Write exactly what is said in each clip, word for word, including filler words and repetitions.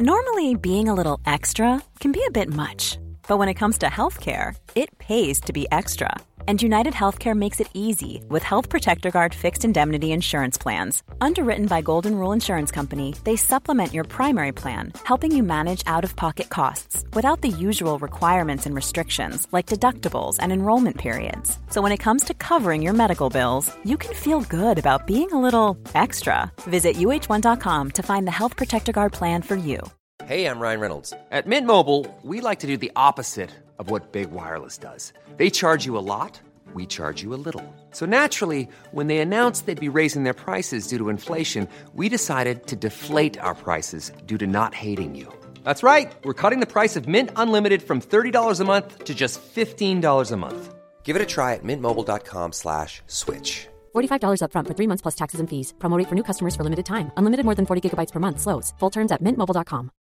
Normally, being a little extra can be a bit much. But when it comes to healthcare, it pays to be extra. And United Healthcare makes it easy with Health Protector Guard fixed indemnity insurance plans. Underwritten by Golden Rule Insurance Company, they supplement your primary plan, helping you manage out-of-pocket costs without the usual requirements and restrictions like deductibles and enrollment periods. So when it comes to covering your medical bills, you can feel good about being a little extra. Visit U H one dot com to find the Health Protector Guard plan for you. Hey, I'm Ryan Reynolds. At Mint Mobile, we like to do the opposite of what Big Wireless does. They charge you a lot, we charge you a little. So naturally, when they announced they'd be raising their prices due to inflation, we decided to deflate our prices due to not hating you. That's right. We're cutting the price of Mint Unlimited from thirty dollars a month to just fifteen dollars a month. Give it a try at mintmobile.com slash switch. forty-five dollars up front for three months plus taxes and fees. Promo rate for new customers for limited time. Unlimited more than forty gigabytes per month. Slows full terms at mint mobile dot com.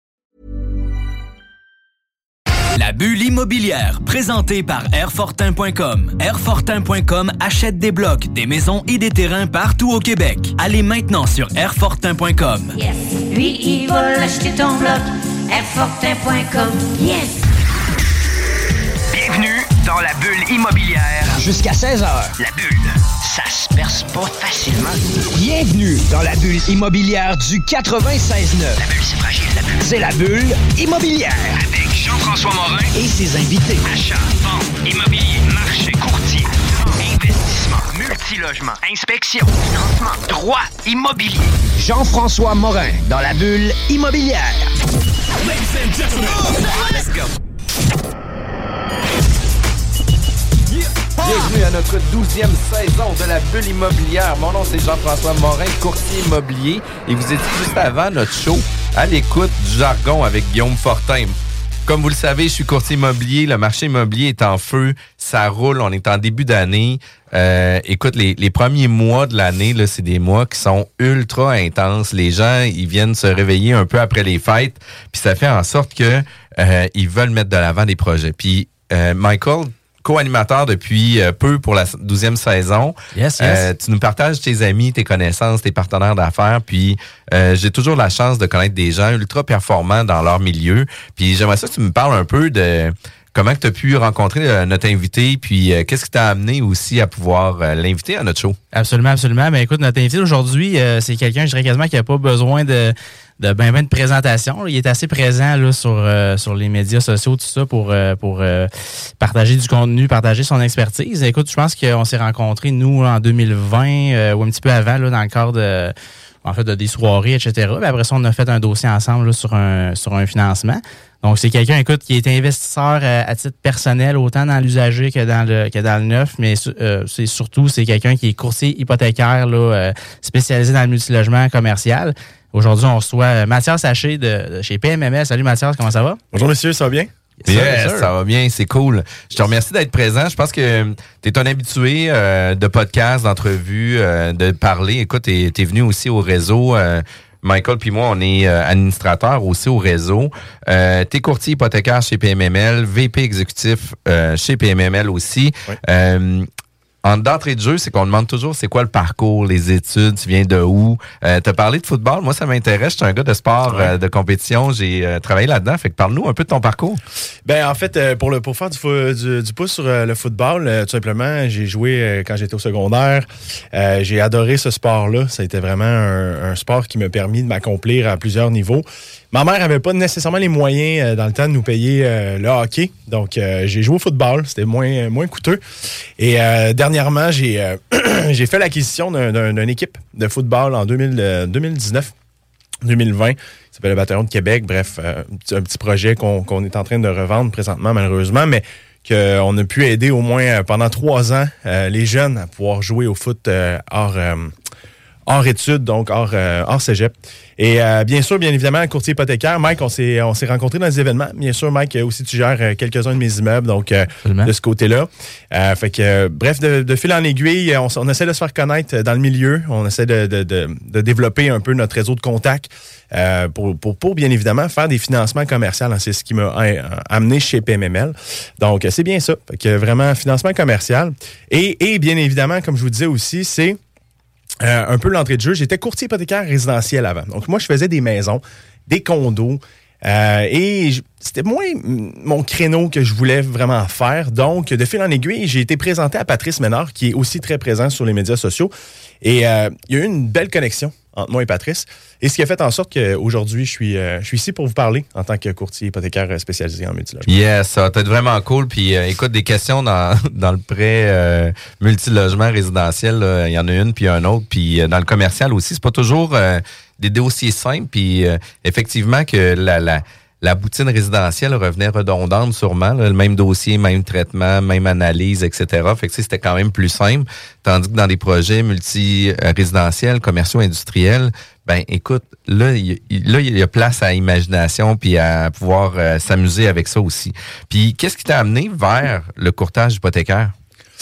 La bulle immobilière, présentée par airfortin point com. airfortin point com achète des blocs, des maisons et des terrains partout au Québec. Allez maintenant sur airfortin point com. Yes, lui, il va l'acheter ton bloc. airfortin point com. Yes! Bienvenue dans la bulle immobilière. Jusqu'à seize heures. La bulle, ça se perce pas facilement. Bienvenue dans la bulle immobilière du quatre-vingt-seize neuf. La bulle, c'est fragile, la bulle. C'est la bulle immobilière. Avec Jean-François Morin et ses invités. Achat, vente, immobilier, marché, courtier, investissement, multilogement, inspection, financement, droit immobilier. Jean-François Morin dans la bulle immobilière. Ladies and gentlemen, let's go. Bienvenue à notre douzième saison de la bulle immobilière. Mon nom, c'est Jean-François Morin, courtier immobilier. Et vous étiez juste avant notre show à l'écoute du jargon avec Guillaume Fortin. Comme vous le savez, je suis courtier immobilier. Le marché immobilier est en feu. Ça roule. On est en début d'année. Euh, écoute, les, les premiers mois de l'année, là, c'est des mois qui sont ultra intenses. Les gens, ils viennent se réveiller un peu après les fêtes. Puis ça fait en sorte que euh, ils veulent mettre de l'avant des projets. Puis euh, Michael, co-animateur depuis euh, peu pour la douzième saison. Yes, yes. Euh, tu nous partages tes amis, tes connaissances, tes partenaires d'affaires. Puis euh, j'ai toujours la chance de connaître des gens ultra performants dans leur milieu. Puis j'aimerais ça que tu me parles un peu de comment tu as pu rencontrer euh, notre invité, puis euh, qu'est-ce qui t'a amené aussi à pouvoir euh, l'inviter à notre show? Absolument, absolument. Ben écoute, notre invité aujourd'hui, euh, c'est quelqu'un, je dirais quasiment, qui n'a pas besoin de de ben ben de présentation. Il est assez présent là sur euh, sur les médias sociaux, tout ça, pour euh, pour euh, partager du contenu, partager son expertise. Écoute, je pense qu'on s'est rencontrés, nous, en deux mille vingt, euh, ou un petit peu avant, là, dans le cadre de, en fait, de des soirées, et cetera. Puis après ça, on a fait un dossier ensemble là, sur un sur un financement. Donc, c'est quelqu'un, écoute, qui est investisseur à, à titre personnel, autant dans l'usager que dans le que dans le neuf, mais euh, c'est surtout, c'est quelqu'un qui est courtier hypothécaire, là, euh, spécialisé dans le multilogement commercial. Aujourd'hui, on reçoit Mathias Haché de, de chez P M M L. Salut Mathias, comment ça va? Bonjour messieurs, ça va bien? Yes, yes, ça va bien, c'est cool. Je te remercie d'être présent. Je pense que tu es un habitué euh, de podcasts, d'entrevues, euh, de parler. Écoute, tu es venu aussi au réseau. Euh, Michael puis moi, on est euh, administrateurs aussi au réseau. Euh, tu es courtier hypothécaire chez P M M L, V P exécutif euh, chez P M M L aussi. Oui. Euh, En d'entrée de jeu, c'est qu'on demande toujours c'est quoi le parcours, les études, tu viens de où. Euh, t'as parlé de football, moi ça m'intéresse, je suis un gars de sport, ouais. euh, de compétition, j'ai euh, travaillé là-dedans, fait que parle-nous un peu de ton parcours. Ben en fait, euh, pour le pour faire du, du, du pouce sur euh, le football, euh, tout simplement, j'ai joué euh, quand j'étais au secondaire, euh, j'ai adoré ce sport-là, ça a été vraiment un, un sport qui m'a permis de m'accomplir à plusieurs niveaux. Ma mère avait pas nécessairement les moyens euh, dans le temps de nous payer euh, le hockey, donc euh, j'ai joué au football, c'était moins moins coûteux. Et euh, dernièrement, j'ai euh, j'ai fait l'acquisition d'un, d'un, d'une équipe de football en deux mille, euh, deux mille dix-neuf deux mille vingt, qui s'appelle le Bataillon de Québec. Bref, euh, un, petit, un petit projet qu'on, qu'on est en train de revendre présentement, malheureusement, mais qu'on a pu aider au moins euh, pendant trois ans euh, les jeunes à pouvoir jouer au foot euh, hors, euh, hors études, donc hors, euh, hors cégep. Et euh, bien sûr, bien évidemment, courtier hypothécaire, Mike, on s'est, on s'est rencontrés dans des événements. Bien sûr, Mike, aussi, tu gères euh, quelques-uns de mes immeubles, donc euh, de ce côté-là. Euh, fait que, euh, bref, de, de fil en aiguille, on, on essaie de se faire connaître dans le milieu. On essaie de, de, de, de développer un peu notre réseau de contacts euh, pour, pour, pour, bien évidemment, faire des financements commerciaux. C'est ce qui m'a amené chez P M M L. Donc, c'est bien ça. Fait que vraiment, financement commercial. Et, et bien évidemment, comme je vous disais aussi, c'est Euh, un peu l'entrée de jeu. J'étais courtier hypothécaire résidentiel avant. Donc, moi, je faisais des maisons, des condos, Euh, et je, c'était moins mon créneau que je voulais vraiment faire. Donc, de fil en aiguille, j'ai été présenté à Patrice Ménard, qui est aussi très présent sur les médias sociaux. Et euh, il y a eu une belle connexion entre moi et Patrice. Et ce qui a fait en sorte qu'aujourd'hui, je suis, euh, je suis ici pour vous parler en tant que courtier hypothécaire spécialisé en multilogement. Yes, ça va être vraiment cool. Puis euh, écoute, des questions dans, dans le prêt euh, multilogement résidentiel, là, il y en a une puis un autre. Puis euh, dans le commercial aussi, c'est pas toujours euh, des dossiers simples. Puis euh, effectivement que la... la La boutine résidentielle revenait redondante sûrement, là, le même dossier, même traitement, même analyse, et cetera. Fait que c'était quand même plus simple. Tandis que dans des projets multi-résidentiels, commerciaux, industriels, ben écoute, là, il là, il y a place à imagination puis à pouvoir euh, s'amuser avec ça aussi. Puis qu'est-ce qui t'a amené vers le courtage hypothécaire?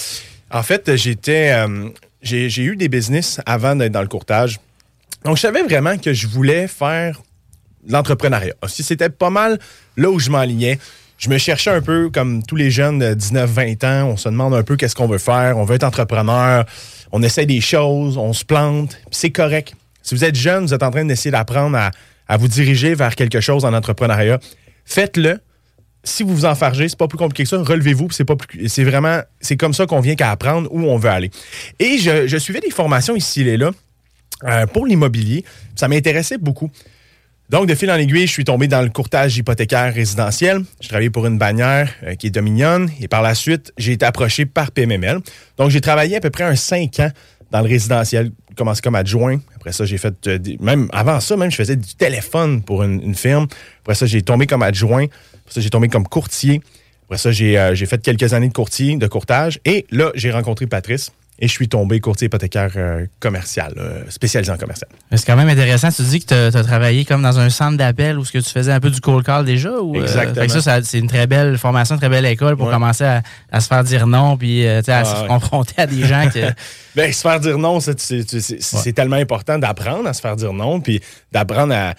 En fait, j'étais euh, j'ai, j'ai eu des business avant d'être dans le courtage. Donc, je savais vraiment que je voulais faire l'entrepreneuriat. Si c'était pas mal là où je m'enlignais, je me cherchais un peu comme tous les jeunes de dix-neuf vingt ans. On se demande un peu qu'est-ce qu'on veut faire. On veut être entrepreneur. On essaie des choses. On se plante. Puis c'est correct. Si vous êtes jeune, vous êtes en train d'essayer d'apprendre à, à vous diriger vers quelque chose en entrepreneuriat, faites-le. Si vous vous enfargez, c'est pas plus compliqué que ça. Relevez-vous. C'est pas plus, c'est vraiment, c'est comme ça qu'on vient qu'à apprendre où on veut aller. Et je, je suivais des formations ici et là euh, pour l'immobilier. Ça m'intéressait beaucoup. Donc, de fil en aiguille, je suis tombé dans le courtage hypothécaire résidentiel. Je travaillais pour une bannière euh, qui est Dominion. Et par la suite, j'ai été approché par P M M L. Donc, j'ai travaillé à peu près un cinq ans dans le résidentiel. J'ai commencé comme adjoint. Après ça, j'ai fait... Euh, des, même avant ça, même, je faisais du téléphone pour une, une firme. Après ça, j'ai tombé comme adjoint. Après ça, j'ai tombé comme courtier. Après ça, j'ai, euh, j'ai fait quelques années de courtier, de courtage. Et là, j'ai rencontré Patrice. Et je suis tombé courtier hypothécaire euh, commercial, euh, spécialisé en commercial. C'est quand même intéressant. Tu dis que tu as travaillé comme dans un centre d'appel où ce que tu faisais un peu du cold call déjà? Ou, exactement. Euh, fait que ça, ça, c'est une très belle formation, une très belle école pour ouais. commencer à, à se faire dire non puis euh, à ah, se ouais. confronter à des gens qui... Bien, se faire dire non, c'est, c'est, c'est, c'est, ouais. c'est tellement important d'apprendre à se faire dire non puis d'apprendre à,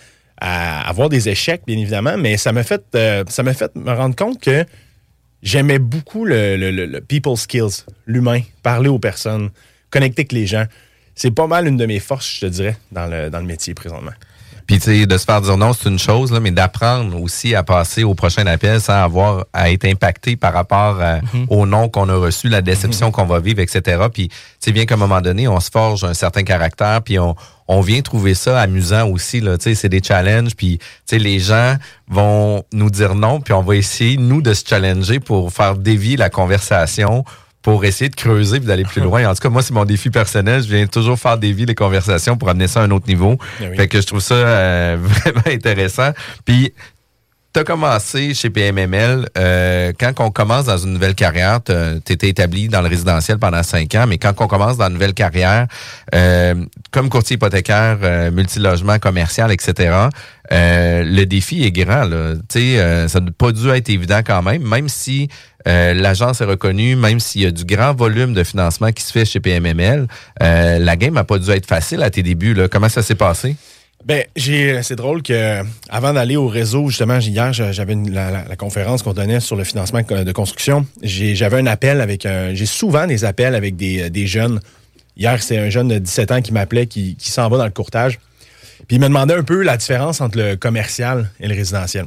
à avoir des échecs, bien évidemment. Mais ça m'a fait, euh, ça m'a fait me rendre compte que j'aimais beaucoup le, le, le, le people skills, l'humain, parler aux personnes, connecter avec les gens. C'est pas mal une de mes forces, je te dirais, dans le, dans le métier présentement. Puis, tu sais, de se faire dire non, c'est une chose, là, mais d'apprendre aussi à passer au prochain appel sans avoir à être impacté par rapport à, mm-hmm. au nom qu'on a reçu, la déception mm-hmm. qu'on va vivre, et cetera. Puis, tu sais, bien qu'à un moment donné, on se forge un certain caractère, puis on, on vient trouver ça amusant aussi, là. Tu sais, c'est des challenges, puis, tu sais, les gens vont nous dire non, puis on va essayer, nous, de se challenger pour faire dévier la conversation, pour essayer de creuser et d'aller plus loin. En tout cas, moi, c'est mon défi personnel. Je viens toujours faire dévier les conversations pour amener ça à un autre niveau. Oui. Fait que je trouve ça euh, vraiment intéressant. Puis, tu as commencé chez P M M L. Euh, quand on commence dans une nouvelle carrière, tu étais établi dans le résidentiel pendant cinq ans, mais quand on commence dans une nouvelle carrière, euh, comme courtier hypothécaire, euh, multilogement, commercial, et cetera, euh, le défi est grand. Là. Euh, ça n'a pas dû être évident quand même, même si euh, l'agence est reconnue, même s'il y a du grand volume de financement qui se fait chez P M M L, euh, la game n'a pas dû être facile à tes débuts. Là. Comment ça s'est passé? Ben, j'ai, c'est drôle que avant d'aller au réseau, justement, hier, j'avais une, la, la, la conférence qu'on donnait sur le financement de construction. J'ai, j'avais un appel avec un, j'ai souvent des appels avec des, des jeunes. Hier, c'est un jeune de dix-sept ans qui m'appelait, qui, qui s'en va dans le courtage. Puis il me demandait un peu la différence entre le commercial et le résidentiel.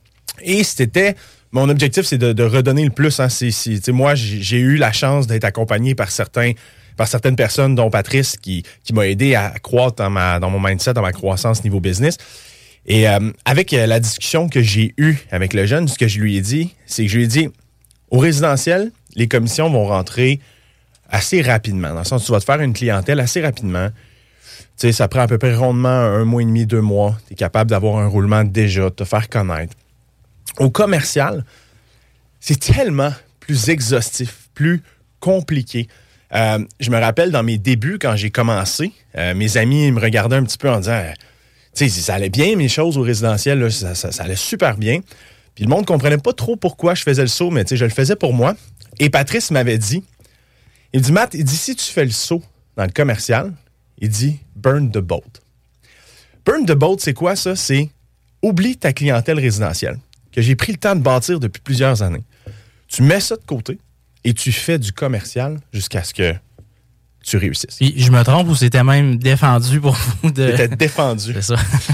Et c'était, mon objectif, c'est de, de redonner le plus. Hein. C'est, c'est, tu sais, moi, j'ai, j'ai eu la chance d'être accompagné par certains par certaines personnes, dont Patrice, qui, qui m'a aidé à croître dans, ma, dans mon mindset, dans ma croissance niveau business. Et euh, avec euh, la discussion que j'ai eue avec le jeune, ce que je lui ai dit, c'est que je lui ai dit, au résidentiel, les commissions vont rentrer assez rapidement, dans le sens où tu vas te faire une clientèle assez rapidement. Tu sais, ça prend à peu près rondement un mois et demi, deux mois. Tu es capable d'avoir un roulement déjà, de te faire connaître. Au commercial, c'est tellement plus exhaustif, plus compliqué. Euh, je me rappelle dans mes débuts, quand j'ai commencé, euh, mes amis me regardaient un petit peu en disant, euh, tu sais, ça allait bien mes choses au résidentiel, là, ça, ça, ça allait super bien. Puis le monde ne comprenait pas trop pourquoi je faisais le saut, mais tu sais, je le faisais pour moi. Et Patrice m'avait dit, il dit, Matt, il dit, si tu fais le saut dans le commercial, il dit, burn the boat. Burn the boat, c'est quoi ça? C'est oublie ta clientèle résidentielle, que j'ai pris le temps de bâtir depuis plusieurs années. Tu mets ça de côté. Et tu fais du commercial jusqu'à ce que tu réussisses. Puis, je me trompe ou c'était même défendu pour vous de... C'était défendu. C'est ça.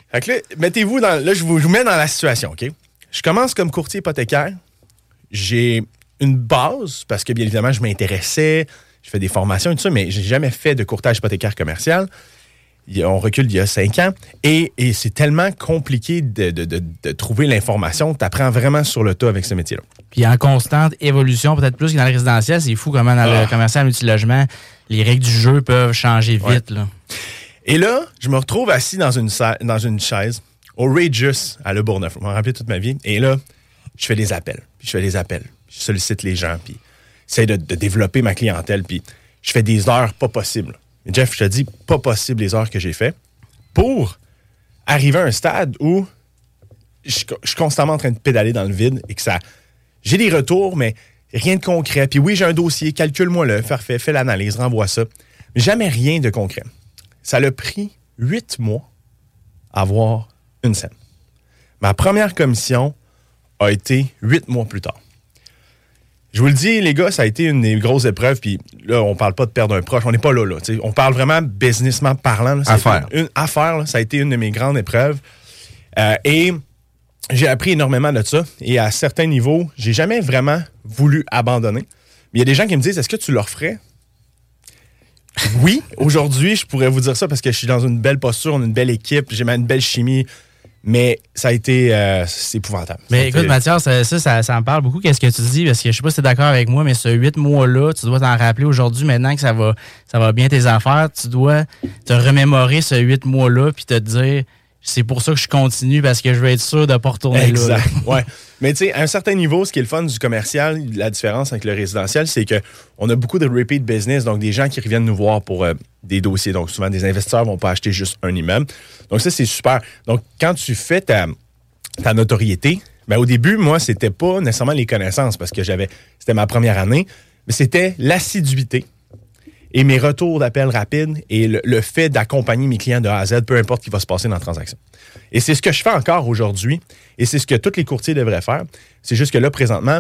Fait que là, mettez-vous dans... Là, je vous, je vous mets dans la situation, OK? Je commence comme courtier hypothécaire. J'ai une base, parce que, bien évidemment, je m'intéressais, je fais des formations et tout ça, mais j'ai jamais fait de courtage hypothécaire commercial. On recule d'il y a cinq ans. Et, et c'est tellement compliqué de, de, de, de trouver l'information. Tu apprends vraiment sur le tas avec ce métier-là. Puis en constante évolution, peut-être plus que dans le résidentiel, c'est fou comment dans ah. le commercial multilogement, les règles du jeu peuvent changer vite. Ouais. Là. Et là, je me retrouve assis dans une, sa- dans une chaise au Regis à Le Bourgneuf. Je m'en rappelle toute ma vie. Et là, je fais des appels. Puis je fais des appels. Je sollicite les gens. Puis j'essaie de, de développer ma clientèle. Puis je fais des heures pas possibles. Et Jeff, je te dis, pas possible les heures que j'ai fait pour arriver à un stade où je, je suis constamment en train de pédaler dans le vide et que ça... J'ai des retours, mais rien de concret. Puis oui, j'ai un dossier, calcule-moi-le, fais, fais l'analyse, renvoie ça. Mais jamais rien de concret. Ça l'a pris huit mois à avoir une scène. Ma première commission a été huit mois plus tard. Je vous le dis, les gars, ça a été une des grosses épreuves. Puis là, on parle pas de perdre un proche. On n'est pas là, là. T'sais. On parle vraiment businessment parlant. Là. Affaire. Une, une affaire, là. Ça a été une de mes grandes épreuves. Euh, et j'ai appris énormément de ça. Et à certains niveaux, j'ai jamais vraiment voulu abandonner. Mais il y a des gens qui me disent, est-ce que tu leur ferais? Oui, aujourd'hui, je pourrais vous dire ça parce que je suis dans une belle posture, on a une belle équipe, j'ai une belle chimie. Mais ça a été euh, c'est épouvantable. Mais ça écoute, été... Mathias, ça, ça, ça, ça me parle beaucoup. Qu'est-ce que tu dis? Parce que je sais pas si tu es d'accord avec moi, mais ce huit mois-là, tu dois t'en rappeler aujourd'hui, maintenant que ça va, ça va bien tes affaires, tu dois te remémorer ce huit mois-là puis te dire, c'est pour ça que je continue parce que je veux être sûr de ne pas retourner exact. là. Exact. Ouais. Mais tu sais, à un certain niveau, ce qui est le fun du commercial, la différence avec le résidentiel, c'est qu'on a beaucoup de repeat business, donc des gens qui reviennent nous voir pour euh, des dossiers. Donc souvent, des investisseurs ne vont pas acheter juste un immeuble. Donc ça, c'est super. Donc quand tu fais ta, ta notoriété, ben, au début, moi, c'était pas nécessairement les connaissances parce que j'avais, c'était ma première année, mais c'était l'assiduité et mes retours d'appel rapides et le, le fait d'accompagner mes clients de A à Z, peu importe ce qui va se passer dans la transaction. Et c'est ce que je fais encore aujourd'hui et c'est ce que tous les courtiers devraient faire. C'est juste que là, présentement,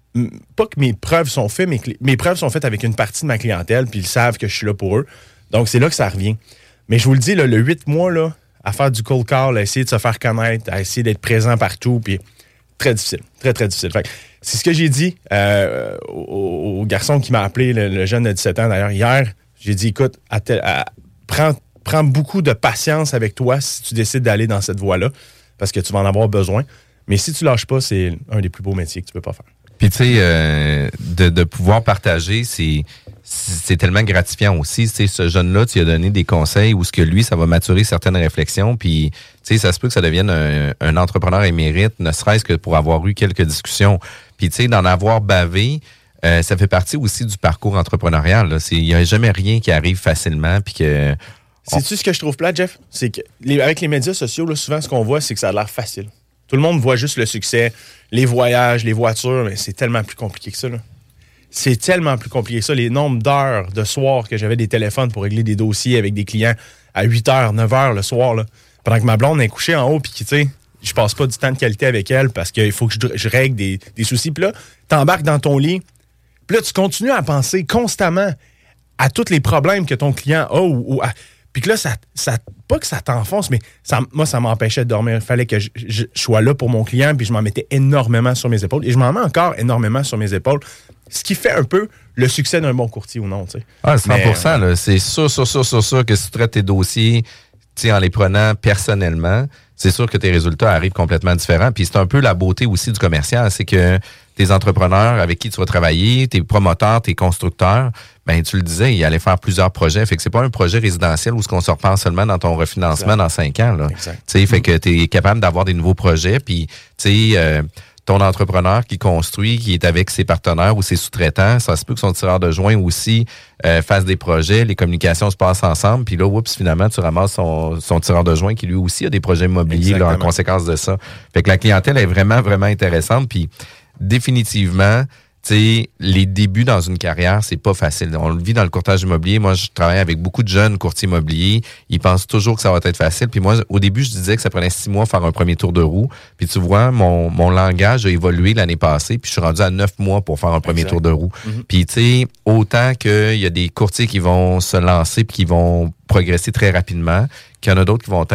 pas que mes preuves sont faites, mais mes preuves sont faites avec une partie de ma clientèle puis ils savent que je suis là pour eux. Donc, c'est là que ça revient. Mais je vous le dis, là, le huit mois, là, à faire du cold call, à essayer de se faire connaître, à essayer d'être présent partout, puis très difficile, très, très difficile. Fait que c'est ce que j'ai dit euh, au, au garçon qui m'a appelé, le, le jeune de dix-sept ans, d'ailleurs, hier. J'ai dit, écoute, à tel, à, prends, prends beaucoup de patience avec toi si tu décides d'aller dans cette voie-là, parce que tu vas en avoir besoin. Mais si tu lâches pas, c'est un des plus beaux métiers que tu peux pas faire. Puis, tu sais, euh, de, de pouvoir partager, c'est... c'est tellement gratifiant aussi. Tu sais, ce jeune-là, tu lui as donné des conseils où ce que lui, ça va maturer certaines réflexions. Puis, tu sais, ça se peut que ça devienne un, un entrepreneur émérite, ne serait-ce que pour avoir eu quelques discussions. Puis, tu sais, d'en avoir bavé, euh, ça fait partie aussi du parcours entrepreneurial. Il n'y a jamais rien qui arrive facilement. Puis que. On... Sais-tu ce que je trouve plate, Jeff? C'est que les, avec les médias sociaux, là, souvent, ce qu'on voit, c'est que ça a l'air facile. Tout le monde voit juste le succès, les voyages, les voitures, mais c'est tellement plus compliqué que ça, là. C'est tellement plus compliqué que ça. Les nombres d'heures de soir que j'avais des téléphones pour régler des dossiers avec des clients à huit heures, neuf heures le soir, là, pendant que ma blonde est couchée en haut puis tu sais, je passe pas du temps de qualité avec elle parce qu'il faut que je, je règle des, des soucis. Puis là, t'embarques dans ton lit. Puis là, tu continues à penser constamment à tous les problèmes que ton client a. Ou, ou à, puis que là, ça, ça, pas que ça t'enfonce, mais ça, moi, ça m'empêchait de dormir. Il fallait que je, je, je sois là pour mon client puis je m'en mettais énormément sur mes épaules. Et je m'en mets encore énormément sur mes épaules. Ce qui fait un peu le succès d'un bon courtier ou non, tu sais. Ah, cent pour cent, Mais, là, c'est sûr, sûr, sûr, sûr, sûr que si tu traites tes dossiers, tu sais, en les prenant personnellement, c'est sûr que tes résultats arrivent complètement différents. Puis c'est un peu la beauté aussi du commercial, c'est que tes entrepreneurs avec qui tu vas travailler, tes promoteurs, tes constructeurs, ben tu le disais, ils allaient faire plusieurs projets. Fait que c'est pas un projet résidentiel où ce qu'on se reprend seulement dans ton refinancement exact. Dans cinq ans, là. Tu sais, fait que tu es capable d'avoir des nouveaux projets, puis tu sais. Euh, ton entrepreneur qui construit, qui est avec ses partenaires ou ses sous-traitants, ça se peut que son tireur de joint aussi euh, fasse des projets, les communications se passent ensemble, puis là, oups, finalement, tu ramasses son, son tireur de joint qui lui aussi a des projets immobiliers là, en conséquence de ça. Fait que la clientèle est vraiment, vraiment intéressante, puis définitivement, tu sais, les débuts dans une carrière, c'est pas facile. On le vit dans le courtage immobilier. Moi, je travaille avec beaucoup de jeunes courtiers immobiliers. Ils pensent toujours que ça va être facile. Puis moi, au début, je disais que ça prenait six mois faire un premier tour de roue. Puis tu vois, mon, mon langage a évolué l'année passée. Puis je suis rendu à neuf mois pour faire un premier exact. Tour de roue. Mm-hmm. Puis tu sais, autant qu'il y a des courtiers qui vont se lancer puis qui vont progresser très rapidement, qu'il y en a d'autres qui vont être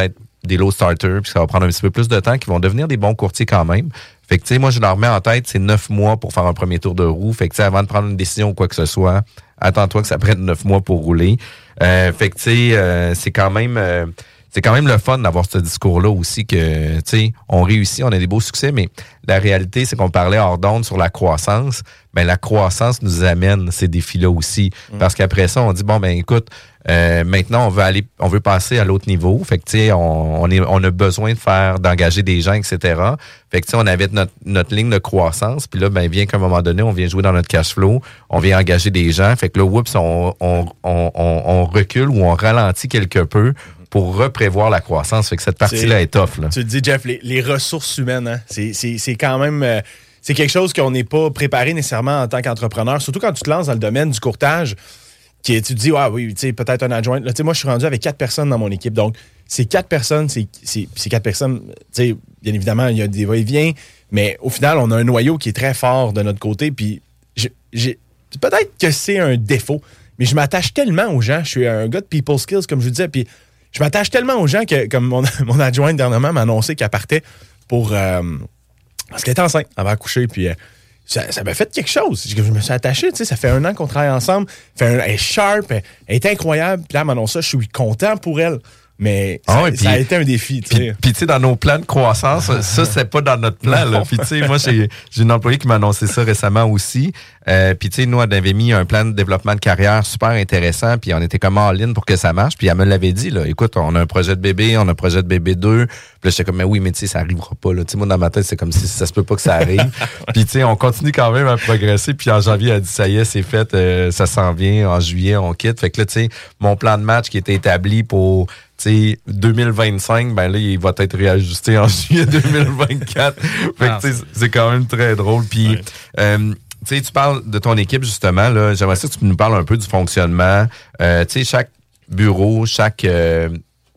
des low starters, puis ça va prendre un petit peu plus de temps, qui vont devenir des bons courtiers quand même. Fait que, tu sais, moi, je leur mets en tête, c'est neuf mois pour faire un premier tour de roue. Fait que, tu sais, avant de prendre une décision ou quoi que ce soit, attends-toi que ça prenne neuf mois pour rouler. Euh, fait que, tu sais, euh, c'est quand même... Euh, c'est quand même le fun d'avoir ce discours-là aussi que, tu sais, on réussit, on a des beaux succès, mais la réalité, c'est qu'on parlait hors d'onde sur la croissance. Ben, la croissance nous amène ces défis-là aussi. Mmh. Parce qu'après ça, on dit, bon, ben, écoute, euh, maintenant, on veut aller, on veut passer à l'autre niveau. Fait que, tu sais, on, on, est, on a besoin de faire, d'engager des gens, et cetera. Fait que, tu sais, on avait notre, notre ligne de croissance. Puis là, ben, bien qu'à un moment donné, on vient jouer dans notre cash flow. On vient engager des gens. Fait que là, oups, on, on, on, on, on recule ou on ralentit quelque peu pour reprévoir la croissance. Fait que cette partie-là est tough. Là. Tu te dis, Jeff, les, les ressources humaines, hein, c'est, c'est, c'est quand même... Euh, c'est quelque chose qu'on n'est pas préparé nécessairement en tant qu'entrepreneur, surtout quand tu te lances dans le domaine du courtage, qui, tu te dis, ah oui, tu sais, peut-être un adjoint. Là, tu sais, moi, je suis rendu avec quatre personnes dans mon équipe. Donc, ces quatre personnes, c'est, c'est, c'est quatre personnes, tu sais, bien évidemment, il y a des va-et-vient, mais au final, on a un noyau qui est très fort de notre côté. Puis, j'ai, j'ai, peut-être que c'est un défaut, mais je m'attache tellement aux gens. Je suis un gars de people skills, comme je vous disais, puis je m'attache tellement aux gens que, comme mon, mon adjointe dernièrement m'a annoncé qu'elle partait pour... Euh, parce qu'elle était enceinte, elle va accoucher, puis euh, ça, ça m'a fait quelque chose. Je, je me suis attaché, tu sais, ça fait un an qu'on travaille ensemble. Fait un, elle est sharp, elle, elle est incroyable. Puis là, elle m'annonce ça, je suis content pour elle. Mais ça, ah ouais, pis, ça a été un défi, tu sais. Puis, tu sais, dans nos plans de croissance, ça, c'est pas dans notre plan, là. Puis, tu sais, moi, j'ai, j'ai une employée qui m'a annoncé ça récemment aussi. Euh, puis, tu sais, nous, on avait mis un plan de développement de carrière super intéressant, puis on était comme all-in pour que ça marche. Puis, elle me l'avait dit, là. Écoute, on a un projet de bébé, on a un projet de bébé deux. Puis là, j'étais comme, mais oui, mais tu sais, ça arrivera pas, là. Tu sais, moi, dans ma tête, c'est comme si ça se peut pas que ça arrive. Puis, tu sais, on continue quand même à progresser. Puis, en janvier, elle a dit, ça y est, c'est fait, euh, ça s'en vient. En juillet, on quitte. Fait que là, tu sais, mon plan de match qui était établi pour... Tu sais, deux mille vingt-cinq, ben là, il va être réajusté en juillet deux mille vingt-quatre. Fait que, tu sais, c'est quand même très drôle. Puis, ouais. euh, tu sais, tu parles de ton équipe, justement, là. J'aimerais ça que tu nous parles un peu du fonctionnement. Euh, tu sais, chaque bureau, chaque euh,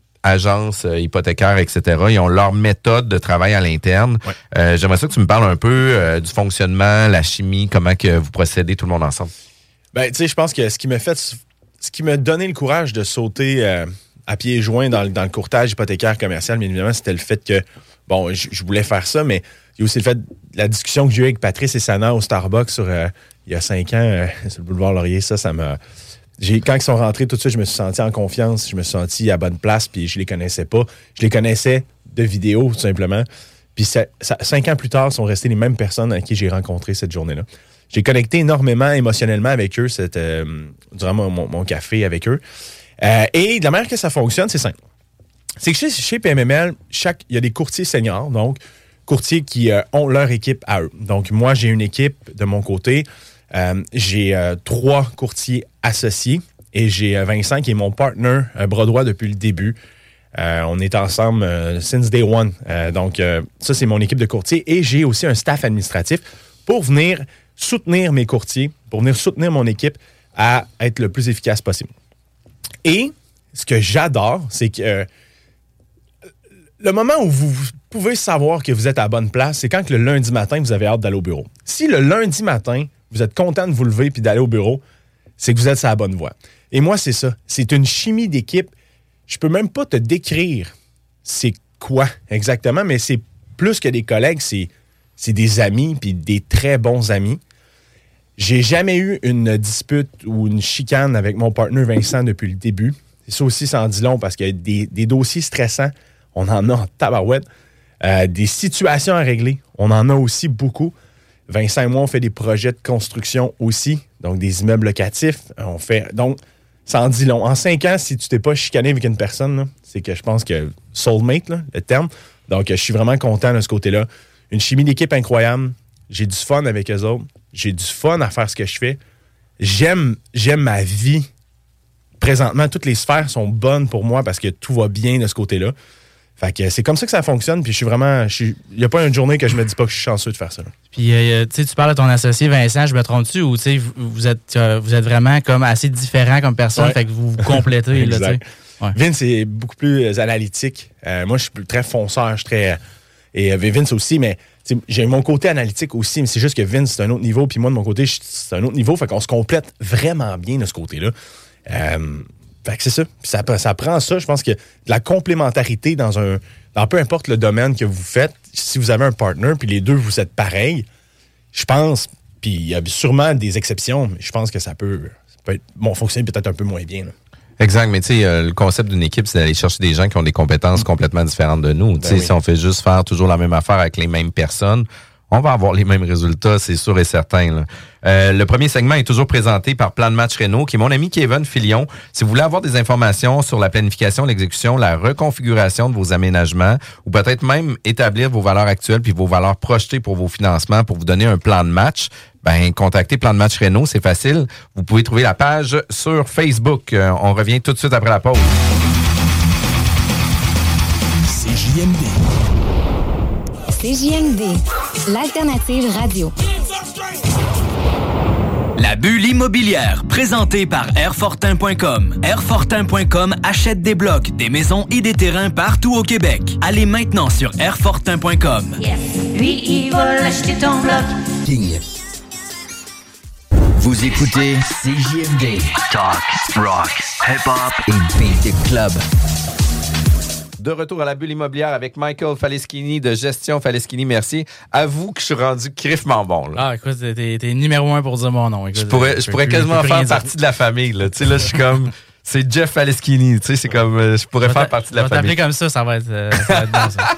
agence euh, hypothécaire, et cetera, ils ont leur méthode de travail à l'interne. Ouais. Euh, j'aimerais ça que tu me parles un peu euh, du fonctionnement, la chimie, comment que vous procédez tout le monde ensemble. Ben, tu sais, je pense que ce qui m'a fait, ce qui m'a donné le courage de sauter... Euh à pieds joints dans, dans le courtage hypothécaire commercial, bien évidemment, c'était le fait que, bon, je, je voulais faire ça, mais il y a aussi le fait de la discussion que j'ai eue avec Patrice et Sana au Starbucks sur, euh, il y a cinq ans, euh, sur le boulevard Laurier, ça, ça m'a... J'ai, quand ils sont rentrés, tout de suite, je me suis senti en confiance, je me suis senti à bonne place, puis je les connaissais pas. Je les connaissais de vidéo, tout simplement. Puis ça, ça, cinq ans plus tard, ils sont restés les mêmes personnes à qui j'ai rencontré cette journée-là. J'ai connecté énormément émotionnellement avec eux, cette, euh, durant mon, mon, mon café avec eux. Euh, et de la manière que ça fonctionne, c'est simple. C'est que chez, chez P M M L, chaque, il y a des courtiers seniors, donc courtiers qui euh, ont leur équipe à eux. Donc, moi, j'ai une équipe de mon côté. Euh, j'ai euh, trois courtiers associés et j'ai euh, Vincent qui est mon partner, euh, bras droit depuis le début. Euh, on est ensemble euh, since day one. Euh, donc, euh, ça, c'est mon équipe de courtiers. Et j'ai aussi un staff administratif pour venir soutenir mes courtiers, pour venir soutenir mon équipe à être le plus efficace possible. Et ce que j'adore, c'est que euh, le moment où vous pouvez savoir que vous êtes à la bonne place, c'est quand que le lundi matin, vous avez hâte d'aller au bureau. Si le lundi matin, vous êtes content de vous lever et d'aller au bureau, c'est que vous êtes sur la bonne voie. Et moi, c'est ça. C'est une chimie d'équipe. Je peux même pas te décrire c'est quoi exactement, mais c'est plus que des collègues, c'est, c'est des amis, puis des très bons amis. J'ai jamais eu une dispute ou une chicane avec mon partenaire Vincent depuis le début. Ça aussi, ça en dit long parce qu'il y a des, des dossiers stressants. On en a en tabarouette. Euh, des situations à régler. On en a aussi beaucoup. Vincent et moi, on fait des projets de construction aussi. Donc, des immeubles locatifs. On fait... Donc, ça en dit long. En cinq ans, si tu t'es pas chicané avec une personne, là, c'est que je pense que soulmate, là, le terme. Donc, je suis vraiment content de ce côté-là. Une chimie d'équipe incroyable. J'ai du fun avec eux autres. J'ai du fun à faire ce que je fais. J'aime, j'aime ma vie. Présentement, toutes les sphères sont bonnes pour moi parce que tout va bien de ce côté-là. Fait que c'est comme ça que ça fonctionne. Puis je suis vraiment... Il n'y a pas une journée que je me dis pas que je suis chanceux de faire ça. Là. Puis, euh, tu sais, tu parles de ton associé Vincent, je me trompe-tu? Ou, tu sais, vous, vous, êtes, euh, vous êtes vraiment comme assez différents comme personne, ouais. Fait que vous vous complétez, là, tu sais. Ouais. Vince est beaucoup plus analytique. Euh, moi, je suis plus, très fonceur, je suis très... Et euh, Vince aussi, mais j'ai mon côté analytique aussi, mais c'est juste que Vince, c'est un autre niveau, puis moi, de mon côté, c'est un autre niveau, fait qu'on se complète vraiment bien de ce côté-là. Euh, Fait que c'est ça. Puis ça. Ça prend ça, je pense que de la complémentarité dans un... Dans peu importe le domaine que vous faites, si vous avez un partner, puis les deux, vous êtes pareils, je pense, puis il y a sûrement des exceptions, mais je pense que ça peut, ça peut être, bon, fonctionner peut-être un peu moins bien. Là. Exact, mais tu sais, euh, le concept d'une équipe, c'est d'aller chercher des gens qui ont des compétences complètement différentes de nous. Tu sais, Ben oui. si on fait juste faire toujours la même affaire avec les mêmes personnes, on va avoir les mêmes résultats, c'est sûr et certain. Là. Euh, le premier segment est toujours présenté par Plan de Match Réno, qui est mon ami Kevin Filion. Si vous voulez avoir des informations sur la planification, l'exécution, la reconfiguration de vos aménagements, ou peut-être même établir vos valeurs actuelles puis vos valeurs projetées pour vos financements, pour vous donner un plan de match, ben contactez Plan de Match Réno, c'est facile. Vous pouvez trouver la page sur Facebook. Euh, on revient tout de suite après la pause. C J M D. C J M D, l'alternative radio. La bulle immobilière, présentée par Airfortin point com. Airfortin point com achète des blocs, des maisons et des terrains partout au Québec. Allez maintenant sur Airfortin point com. Yes. Lui, il va l'acheter ton bloc. King. Vous écoutez C J M D. Talk, rock, hip-hop et beat the club. De retour à la bulle immobilière avec Michael Faleschini de Gestion Faleschini. Merci. Avoue que je suis rendu criffement bon. Là. Ah, écoute, t'es, t'es numéro un pour dire mon nom. Écoute, je pourrais, je je pourrais peux, quasiment je faire rien partie dire. de la famille. Là, tu sais, là, je suis comme, c'est Jeff Faleschini. Tu sais, c'est comme, je pourrais faire partie de la famille. On va famille. t'appeler comme ça, ça va être, euh, ça va être bon, ça.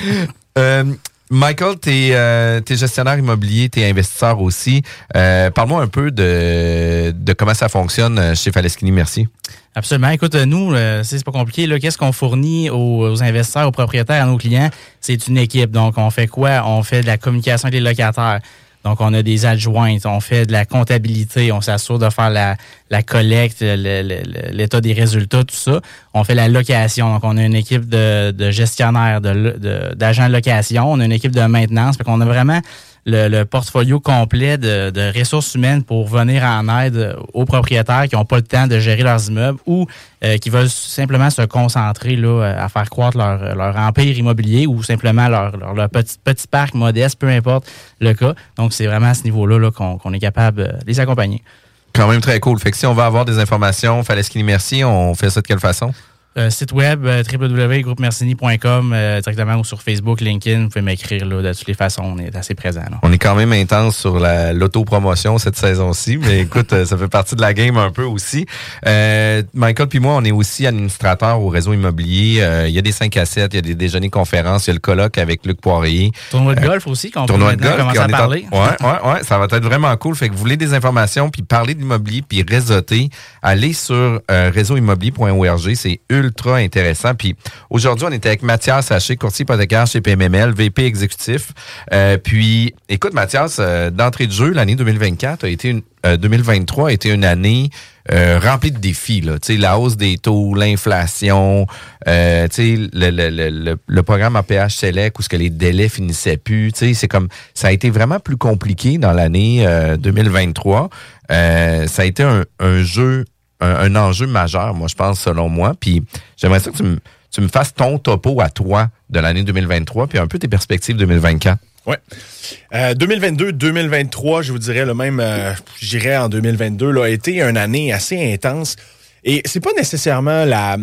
euh, Michael, t'es, euh, t'es gestionnaire immobilier, t'es investisseur aussi. Euh, parle-moi un peu de, de comment ça fonctionne chez Faleschini. Merci. Absolument. Écoute, nous, euh, c'est pas compliqué. Là. Qu'est-ce qu'on fournit aux, aux investisseurs, aux propriétaires, à nos clients? C'est une équipe. Donc, on fait quoi? On fait de la communication avec les locataires. Donc, on a des adjointes, on fait de la comptabilité, on s'assure de faire la, la collecte, le, le, l'état des résultats, tout ça. On fait la location. Donc, on a une équipe de, de gestionnaires, de, de, d'agents de location. On a une équipe de maintenance. Fait qu'on a vraiment le, le portfolio complet de, de ressources humaines pour venir en aide aux propriétaires qui n'ont pas le temps de gérer leurs immeubles ou euh, qui veulent simplement se concentrer là, à faire croître leur, leur empire immobilier ou simplement leur, leur, leur petit, petit parc modeste, peu importe le cas. Donc, c'est vraiment à ce niveau-là là, qu'on, qu'on est capable de les accompagner. Quand même très cool. Fait que si on veut avoir des informations, Faleschini Merci, on fait ça de quelle façon? Euh, site web, euh, w w w point groupe mercini point com, euh, directement ou sur Facebook, LinkedIn, vous pouvez m'écrire là, de toutes les façons, on est assez présent. Là. On est quand même intense sur la, l'autopromotion cette saison-ci, mais écoute, ça fait partie de la game un peu aussi. Euh, Michael puis moi, on est aussi administrateur au réseau immobilier. Euh, il y a des cinq à sept, il y a des déjeuners conférences, il y a le colloque avec Luc Poirier. Tournoi de euh, golf aussi, qu'on tournoi peut de golf, commencer à parler. En... Ouais, ouais, ouais, ça va être vraiment cool. Fait que vous voulez des informations, puis parler d'immobilier, puis réseauter, allez sur euh, réseau immobilier point org, c'est ultra intéressant. Puis aujourd'hui, on était avec Mathias Haché, courtier hypothécaire chez P M M L, V P exécutif. Euh, puis, écoute, Mathias, euh, d'entrée de jeu, l'année deux mille vingt-quatre a été une, euh, deux mille vingt-trois a été une année euh, remplie de défis. Là. Tu sais, la hausse des taux, l'inflation, euh, tu sais, le, le, le, le, le programme A P H Select où ce que les délais finissaient plus. Tu sais, c'est comme ça a été vraiment plus compliqué dans l'année euh, deux mille vingt-trois. Euh, ça a été un, un jeu. Un, un enjeu majeur, moi, je pense, selon moi. Puis j'aimerais ça que tu me, tu me fasses ton topo à toi de l'année deux mille vingt-trois, puis un peu tes perspectives deux mille vingt-quatre. Oui. Euh, deux mille vingt-deux deux mille vingt-trois, je vous dirais le même, euh, je dirais en deux mille vingt-deux, là, a été une année assez intense. Et c'est pas nécessairement la,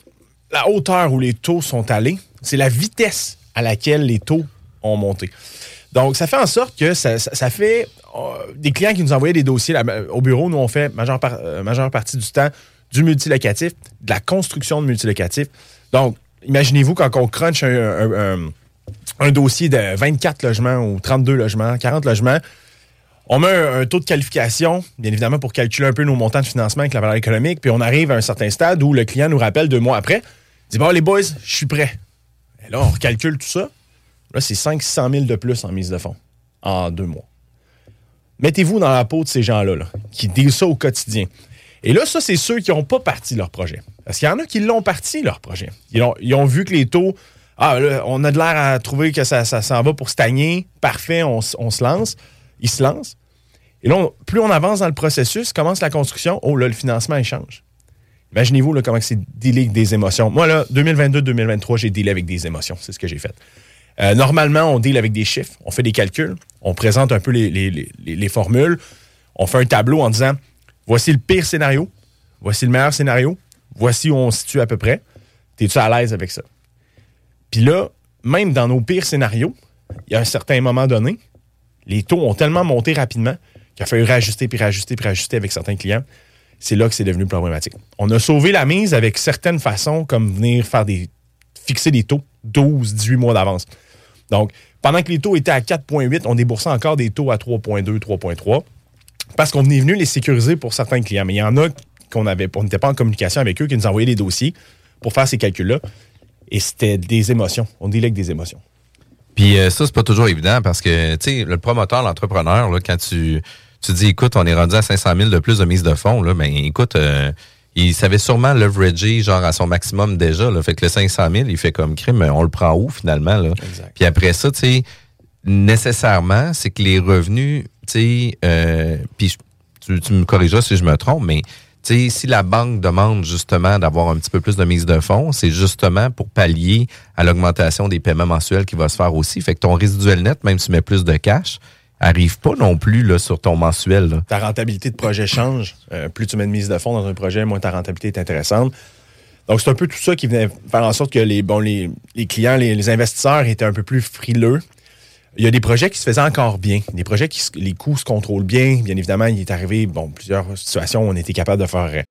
la hauteur où les taux sont allés, c'est la vitesse à laquelle les taux ont monté. Donc, ça fait en sorte que ça, ça, ça fait euh, des clients qui nous envoyaient des dossiers là, au bureau. Nous, on fait majeure, par, euh, majeure partie du temps du multilocatif, de la construction de multilocatif. Donc, imaginez-vous quand on crunch un, un, un, un dossier de vingt-quatre logements ou trente-deux logements, quarante logements, on met un, un taux de qualification, bien évidemment, pour calculer un peu nos montants de financement avec la valeur économique, puis on arrive à un certain stade où le client nous rappelle deux mois après, il dit « Bon, les boys, je suis prêt. » Et là, on recalcule tout ça. Là, c'est cinq cents à six cent mille de plus en mise de fonds en deux mois. Mettez-vous dans la peau de ces gens-là, là, qui disent ça au quotidien. Et là, ça, c'est ceux qui n'ont pas parti leur projet. Parce qu'il y en a qui l'ont parti, leur projet. Ils ont, ils ont vu que les taux, ah, là, on a de l'air à trouver que ça, ça s'en va pour stagner. Parfait, on, on se lance. Ils se lancent. Et là, on, plus on avance dans le processus, commence la construction, oh là, le financement, il change. Imaginez-vous là, comment c'est dealé avec des émotions. Moi, là, deux mille vingt-deux deux mille vingt-trois, j'ai dealé avec des émotions. C'est ce que j'ai fait. Euh, normalement, on deal avec des chiffres, on fait des calculs, on présente un peu les, les, les, les formules, on fait un tableau en disant voici le pire scénario, voici le meilleur scénario, voici où on se situe à peu près. T'es-tu à l'aise avec ça? Puis là, même dans nos pires scénarios, il y a un certain moment donné, les taux ont tellement monté rapidement qu'il a fallu réajuster, puis réajuster, puis réajuster avec certains clients. C'est là que c'est devenu problématique. On a sauvé la mise avec certaines façons, comme venir faire des fixer des taux douze, dix-huit mois d'avance. Donc, pendant que les taux étaient à quatre virgule huit, on déboursait encore des taux à trois virgule deux, trois virgule trois, parce qu'on venait venu les sécuriser pour certains clients. Mais il y en a qu'on avait, on n'était pas en communication avec eux, qui nous envoyaient des dossiers pour faire ces calculs-là. Et c'était des émotions. On délègue des émotions. Puis euh, ça, c'est pas toujours évident parce que, tu sais, le promoteur, l'entrepreneur, là, quand tu, tu dis, écoute, on est rendu à cinq cent mille de plus de mise de fonds, là, ben écoute, euh, il savait sûrement leverager genre à son maximum déjà. Là, fait que le cinq cent mille, il fait comme crime, on le prend où finalement? Là? Puis après ça, tu sais, nécessairement, c'est que les revenus, tu sais, euh, puis tu, tu me corrigeras si je me trompe, mais tu sais, si la banque demande justement d'avoir un petit peu plus de mise de fonds, c'est justement pour pallier à l'augmentation des paiements mensuels qui va se faire aussi. Fait que ton résiduel net, même si tu mets plus de cash, arrive pas non plus là, sur ton mensuel. Là. Ta rentabilité de projet change. Euh, plus tu mets de mise de fonds dans un projet, moins ta rentabilité est intéressante. Donc, c'est un peu tout ça qui venait faire en sorte que les, bon, les, les clients, les, les investisseurs étaient un peu plus frileux. Il y a des projets qui se faisaient encore bien. Des projets qui, les coûts se contrôlent bien. Bien évidemment, il est arrivé, bon, plusieurs situations où on était capable de faire.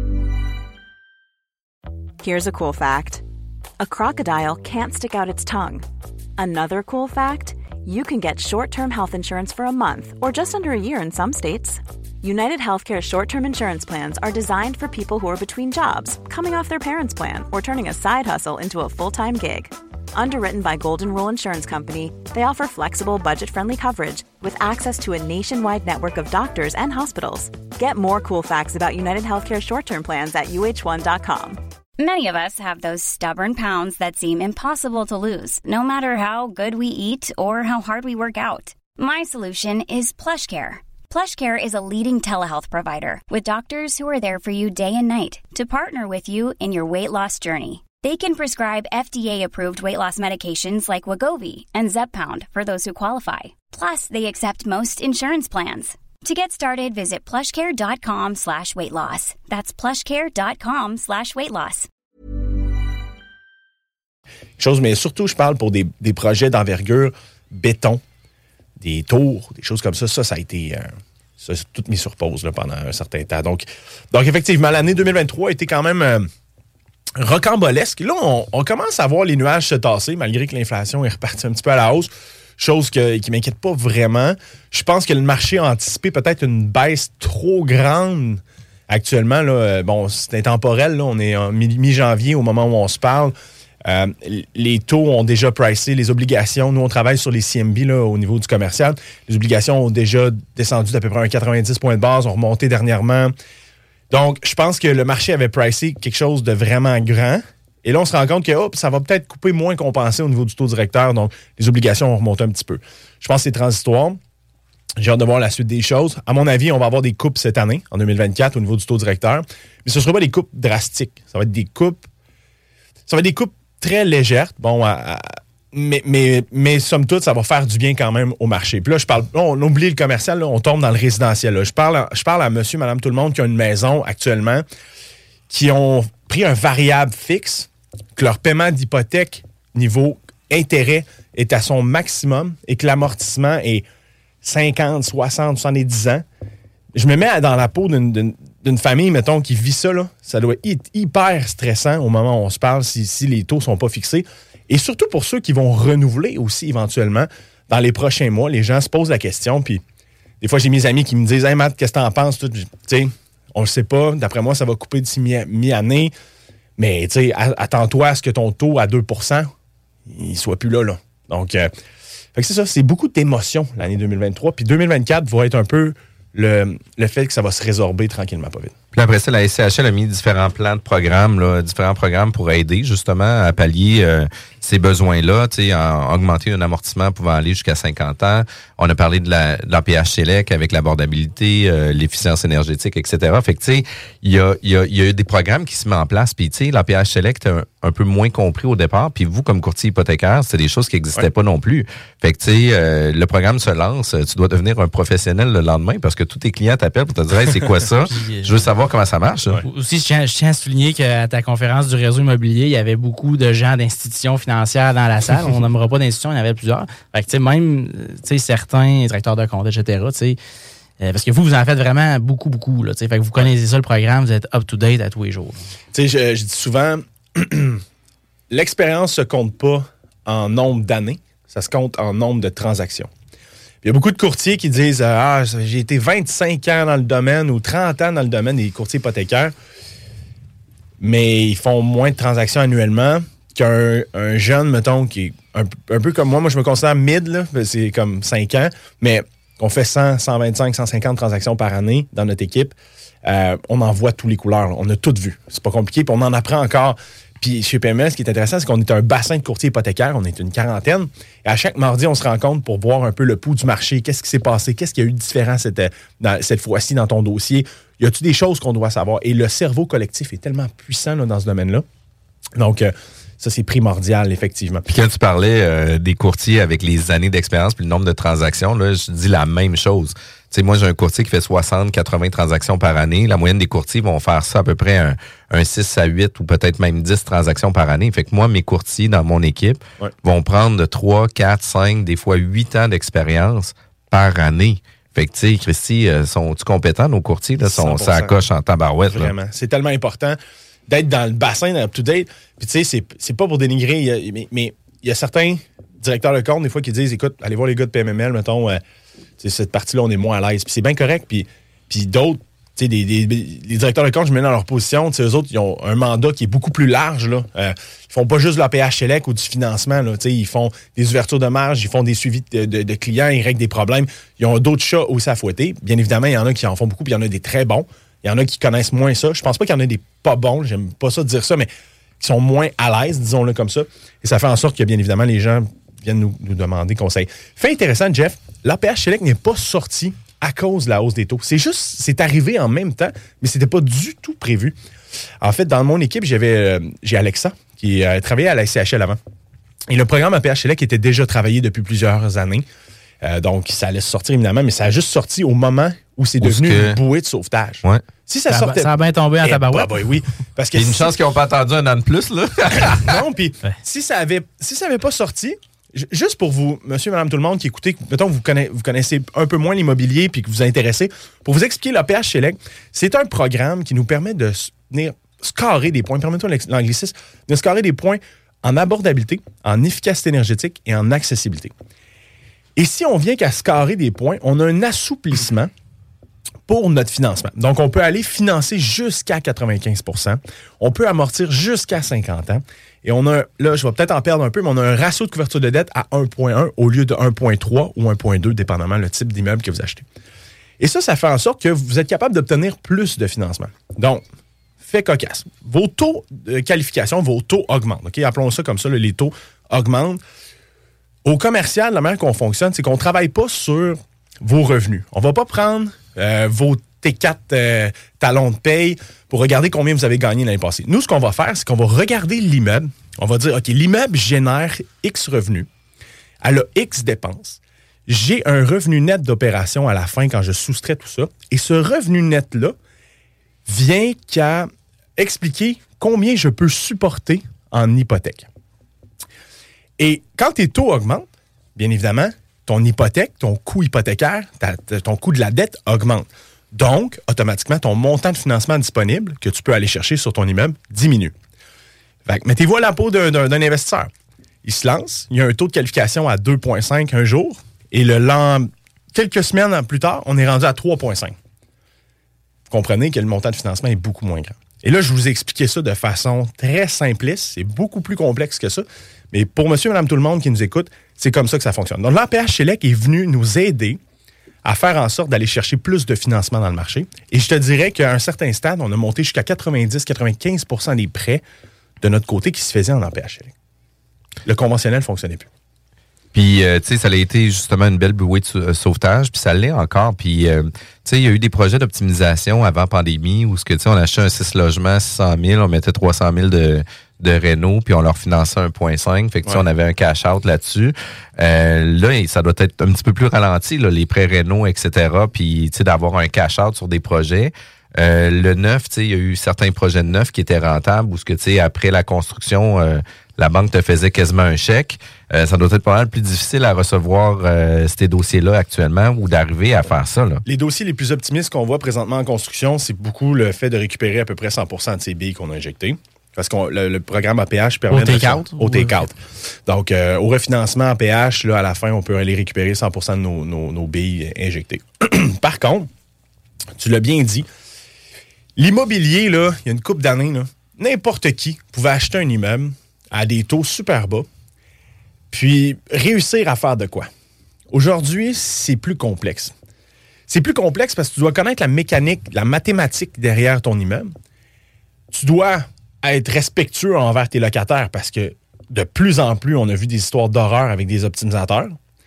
Here's a cool fact. A crocodile can't stick out its tongue. Another cool fact, you can get short-term health insurance for a month or just under a year in some states. United Healthcare short-term insurance plans are designed for people who are between jobs, coming off their parents' plan, or turning a side hustle into a full-time gig. Underwritten by Golden Rule Insurance Company, they offer flexible, budget-friendly coverage with access to a nationwide network of doctors and hospitals. Get more cool facts about United Healthcare short-term plans at U H one dot com. Many of us have those stubborn pounds that seem impossible to lose, no matter how good we eat or how hard we work out. My solution is PlushCare. PlushCare is a leading telehealth provider with doctors who are there for you day and night to partner with you in your weight loss journey. They can prescribe F D A-approved weight loss medications like Wegovy and Zepbound for those who qualify. Plus, they accept most insurance plans. To get started, visit plushcare.com slash weight loss. That's plushcare.com slash weight loss. Chose, mais surtout, je parle pour des, des projets d'envergure, béton, des tours, des choses comme ça. Ça, ça a été... Euh, ça, c'est tout mis sur pause là, pendant un certain temps. Donc, donc effectivement, l'année deux mille vingt-trois a été quand même... Euh, rocambolesque. Là, on, on commence à voir les nuages se tasser, malgré que l'inflation est repartie un petit peu à la hausse, chose que, qui ne m'inquiète pas vraiment. Je pense que le marché a anticipé peut-être une baisse trop grande actuellement. Là. Bon, c'est intemporel. Là. On est en mi-janvier au moment où on se parle. Euh, les taux ont déjà pricé, les obligations. Nous, on travaille sur les C M B là, au niveau du commercial. Les obligations ont déjà descendu d'à peu près un quatre-vingt-dix points de base, ont remonté dernièrement. Donc, je pense que le marché avait pricé quelque chose de vraiment grand. Et là, on se rend compte que hop, ça va peut-être couper moins qu'on pensait au niveau du taux directeur. Donc, les obligations vont remonter un petit peu. Je pense que c'est transitoire. J'ai hâte de voir la suite des choses. À mon avis, on va avoir des coupes cette année, en deux mille vingt-quatre, au niveau du taux directeur. Mais ce ne sera pas des coupes drastiques. Ça va être des coupes... Ça va être des coupes très légères. Bon, à, à, mais, mais, mais somme toute, ça va faire du bien quand même au marché. Puis là, je parle... Là, on oublie le commercial, là, on tombe dans le résidentiel. Là. Je parle, je parle à monsieur, madame, tout le monde qui a une maison actuellement, qui ont pris un variable fixe, que leur paiement d'hypothèque niveau intérêt est à son maximum et que l'amortissement est cinquante, soixante, soixante-dix ans. Je me mets dans la peau d'une, d'une, d'une famille, mettons, qui vit ça. Là. Ça doit être hyper stressant au moment où on se parle si, si les taux ne sont pas fixés. Et surtout pour ceux qui vont renouveler aussi éventuellement dans les prochains mois. Les gens se posent la question. Puis des fois, j'ai mes amis qui me disent « Hey Matt, qu'est-ce que t'en penses? » Tu sais, on le sait pas. D'après moi, ça va couper d'ici mi- mi-année. Mais tu sais, attends-toi à ce que ton taux à deux pour cent, il soit plus là. là. Donc, euh, fait que c'est ça. C'est beaucoup d'émotions l'année deux mille vingt-trois. Puis deux mille vingt-quatre va être un peu le, le fait que ça va se résorber tranquillement, pas vite. Puis après ça, la S C H L a mis différents plans de programmes, là, différents programmes pour aider justement à pallier euh, ces besoins-là, tu sais, à augmenter un amortissement pouvant aller jusqu'à cinquante ans. On a parlé de la, de l'A P H Select avec l'abordabilité, euh, l'efficience énergétique, et cetera. Fait que tu sais, il y a, y, a, y a des programmes qui se mettent en place. Puis tu sais, l'A P H Select est un, un peu moins compris au départ. Puis vous, comme courtier hypothécaire, c'est des choses qui n'existaient ouais. pas non plus. Fait que tu sais, euh, le programme se lance. Tu dois devenir un professionnel le lendemain parce que tous tes clients t'appellent pour te dire hey, c'est quoi ça? Je veux savoir savoir comment ça marche. Ouais. Aussi, je tiens, je tiens à souligner qu'à ta conférence du réseau immobilier, il y avait beaucoup de gens d'institutions financières dans la salle. On nommera pas d'institutions, il y en avait plusieurs. Fait que, tu sais, même, tu sais, certains directeurs de compte, et cetera, tu sais, euh, parce que vous, vous en faites vraiment beaucoup, beaucoup, là, tu sais. Fait que vous connaissez ça, le programme, vous êtes up-to-date à tous les jours. Tu sais, je, je dis souvent, l'expérience se compte pas en nombre d'années, ça se compte en nombre de transactions. Il y a beaucoup de courtiers qui disent euh, « Ah, j'ai été vingt-cinq ans dans le domaine ou trente ans dans le domaine des courtiers hypothécaires. » Mais ils font moins de transactions annuellement qu'un un jeune, mettons, qui est un, un peu comme moi. Moi, je me considère mid, là, c'est comme cinq ans, mais on fait cent, cent vingt-cinq, cent cinquante transactions par année dans notre équipe. Euh, on en voit tous les couleurs. Là. On a tout vu. C'est pas compliqué, puis on en apprend encore. Puis chez P M L, ce qui est intéressant, c'est qu'on est un bassin de courtiers hypothécaires. On est une quarantaine. Et à chaque mardi, on se rencontre pour voir un peu le pouls du marché. Qu'est-ce qui s'est passé? Qu'est-ce qu'il y a eu de différent cette, dans, cette fois-ci dans ton dossier? Y a-t-il des choses qu'on doit savoir? Et le cerveau collectif est tellement puissant là, dans ce domaine-là. Donc, euh, ça, c'est primordial, effectivement. Puis quand tu parlais euh, des courtiers avec les années d'expérience puis le nombre de transactions, là, je dis la même chose. Tu sais, moi, j'ai un courtier qui fait soixante, quatre-vingts transactions par année. La moyenne des courtiers vont faire ça à peu près un, un six à huit ou peut-être même dix transactions par année. Fait que moi, mes courtiers dans mon équipe ouais. vont prendre de trois, quatre, cinq, des fois huit ans d'expérience par année. Fait que, tu sais, Christy, euh, sont-ils compétents, nos courtiers? Là, sont, ça coche en tabarouette. Vraiment. Là. C'est tellement important d'être dans le bassin up-to-date. Puis, tu sais, c'est, c'est pas pour dénigrer, y a, mais, mais il y a certains directeurs de compte, des fois, qui disent, écoute, allez voir les gars de P M M L, mettons, euh, cette partie-là, on est moins à l'aise. Puis c'est bien correct. Puis, puis d'autres, tu sais, des, des, les directeurs de compte, je me mets dans leur position. Tu sais, eux autres, ils ont un mandat qui est beaucoup plus large, là. Euh, ils font pas juste de l'A P H S E L E C ou du financement, là. Tu sais, ils font des ouvertures de marge, ils font des suivis de, de, de clients, ils règlent des problèmes. Ils ont d'autres chats aussi à fouetter. Bien évidemment, il y en a qui en font beaucoup, puis il y en a des très bons. Il y en a qui connaissent moins ça. Je pense pas qu'il y en a des pas bons, j'aime pas ça dire ça, mais qui sont moins à l'aise, disons-le comme ça. Et ça fait en sorte que, bien évidemment, les gens viennent nous, nous demander conseil. Fait intéressant, Jeff, l'A P H S E L E C n'est pas sorti à cause de la hausse des taux. C'est juste, c'est arrivé en même temps, mais c'était pas du tout prévu. En fait, dans mon équipe, j'avais, euh, j'ai Alexa, qui euh, travaillait à la C H L avant. Et le programme A P H S E L E C était déjà travaillé depuis plusieurs années. Euh, donc, ça allait sortir évidemment, mais ça a juste sorti au moment où c'est devenu que... une bouée de sauvetage. Ouais. Si ça, ça, sortait... ça a bien tombé en tabarouette. Bah, bah, oui. Parce que il y a une si... chance qu'ils n'ont pas attendu un an de plus, là. Non, puis ouais. si ça avait, si ça avait pas sorti, juste pour vous, monsieur, madame, tout le monde qui écoutez, mettons que vous connaissez, vous connaissez un peu moins l'immobilier puis que vous vous intéressez, pour vous expliquer l'A P H S E L E C, c'est un programme qui nous permet de venir scorer des points, permettons l'anglicisme, de scorer des points en abordabilité, en efficacité énergétique et en accessibilité. Et si on vient qu'à scorer des points, on a un assouplissement pour notre financement. Donc, on peut aller financer jusqu'à quatre-vingt-quinze pour cent. On peut amortir jusqu'à cinquante ans. Et on a, là, je vais peut-être en perdre un peu, mais on a un ratio de couverture de dette à un virgule un au lieu de un virgule trois ou un virgule deux, dépendamment le type d'immeuble que vous achetez. Et ça, ça fait en sorte que vous êtes capable d'obtenir plus de financement. Donc, fait cocasse. Vos taux de qualification, vos taux augmentent. Okay? Appelons ça comme ça, là, les taux augmentent. Au commercial, la manière qu'on fonctionne, c'est qu'on ne travaille pas sur vos revenus. On ne va pas prendre euh, vos T quatre euh, talons de paye pour regarder combien vous avez gagné l'année passée. Nous, ce qu'on va faire, c'est qu'on va regarder l'immeuble. On va dire, OK, l'immeuble génère X revenus. Elle a X dépenses. J'ai un revenu net d'opération à la fin quand je soustrais tout ça. Et ce revenu net-là vient qu'à expliquer combien je peux supporter en hypothèque. Et quand tes taux augmentent, bien évidemment, ton hypothèque, ton coût hypothécaire, ta, ton coût de la dette augmente. Donc, automatiquement, ton montant de financement disponible que tu peux aller chercher sur ton immeuble diminue. Fait que mettez-vous à la peau d'un, d'un, d'un investisseur. Il se lance, il y a un taux de qualification à deux virgule cinq un jour, et le lend... quelques semaines plus tard, on est rendu à trois virgule cinq. Vous comprenez que le montant de financement est beaucoup moins grand. Et là, je vous ai expliqué ça de façon très simpliste. C'est beaucoup plus complexe que ça. Mais pour monsieur, madame, tout le monde qui nous écoute, c'est comme ça que ça fonctionne. Donc, l'A P H S E L E C est venu nous aider à faire en sorte d'aller chercher plus de financement dans le marché. Et je te dirais qu'à un certain stade, on a monté jusqu'à quatre-vingt-dix à quatre-vingt-quinze pour cent des prêts de notre côté qui se faisaient en A P H S E L E C. Le conventionnel ne fonctionnait plus. Puis, euh, tu sais, ça a été justement une belle bouée de sauvetage, puis ça l'est encore. Puis, euh, tu sais, il y a eu des projets d'optimisation avant pandémie où, tu sais, on achetait un six logements, six cent mille, on mettait trois cent mille de, de réno, puis on leur finançait un virgule cinq. Fait que, tu sais, on avait un cash-out là-dessus. Euh, là, ça doit être un petit peu plus ralenti, là, les prêts réno, et cetera. Puis, tu sais, d'avoir un cash-out sur des projets. Euh, le neuf, tu sais, il y a eu certains projets de neuf qui étaient rentables, où ce que, tu sais, après la construction, euh, la banque te faisait quasiment un chèque. Euh, ça doit être pas mal plus difficile à recevoir euh, ces dossiers-là actuellement ou d'arriver à faire ça, là. Les dossiers les plus optimistes qu'on voit présentement en construction, c'est beaucoup le fait de récupérer à peu près cent pour cent de ces billes qu'on a injectées. Parce que le, le programme A P H permet au de... take-out? Au take-out. Donc, euh, au refinancement A P H, là, à la fin, on peut aller récupérer cent pour cent de nos, nos, nos billes injectées. Par contre, tu l'as bien dit, l'immobilier, là, il y a une couple d'années, là, n'importe qui pouvait acheter un immeuble à des taux super bas, puis réussir à faire de quoi? Aujourd'hui, c'est plus complexe. C'est plus complexe parce que tu dois connaître la mécanique, la mathématique derrière ton immeuble. Tu dois être respectueux envers tes locataires parce que de plus en plus, on a vu des histoires d'horreur avec des optimisateurs.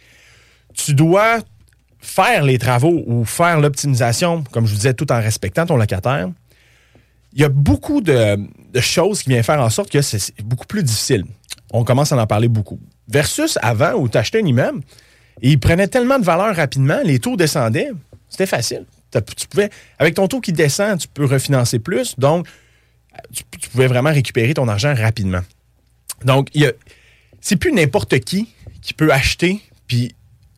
Tu dois faire les travaux ou faire l'optimisation, comme je vous disais, tout en respectant ton locataire. Il y a beaucoup de, de choses qui viennent faire en sorte que c'est beaucoup plus difficile. On commence à en parler beaucoup. Versus avant, où tu achetais un immeuble et il prenait tellement de valeur rapidement, les taux descendaient, c'était facile. Tu pouvais, avec ton taux qui descend, tu peux refinancer plus, donc tu, tu pouvais vraiment récupérer ton argent rapidement. Donc, il y a, c'est plus n'importe qui qui peut acheter puis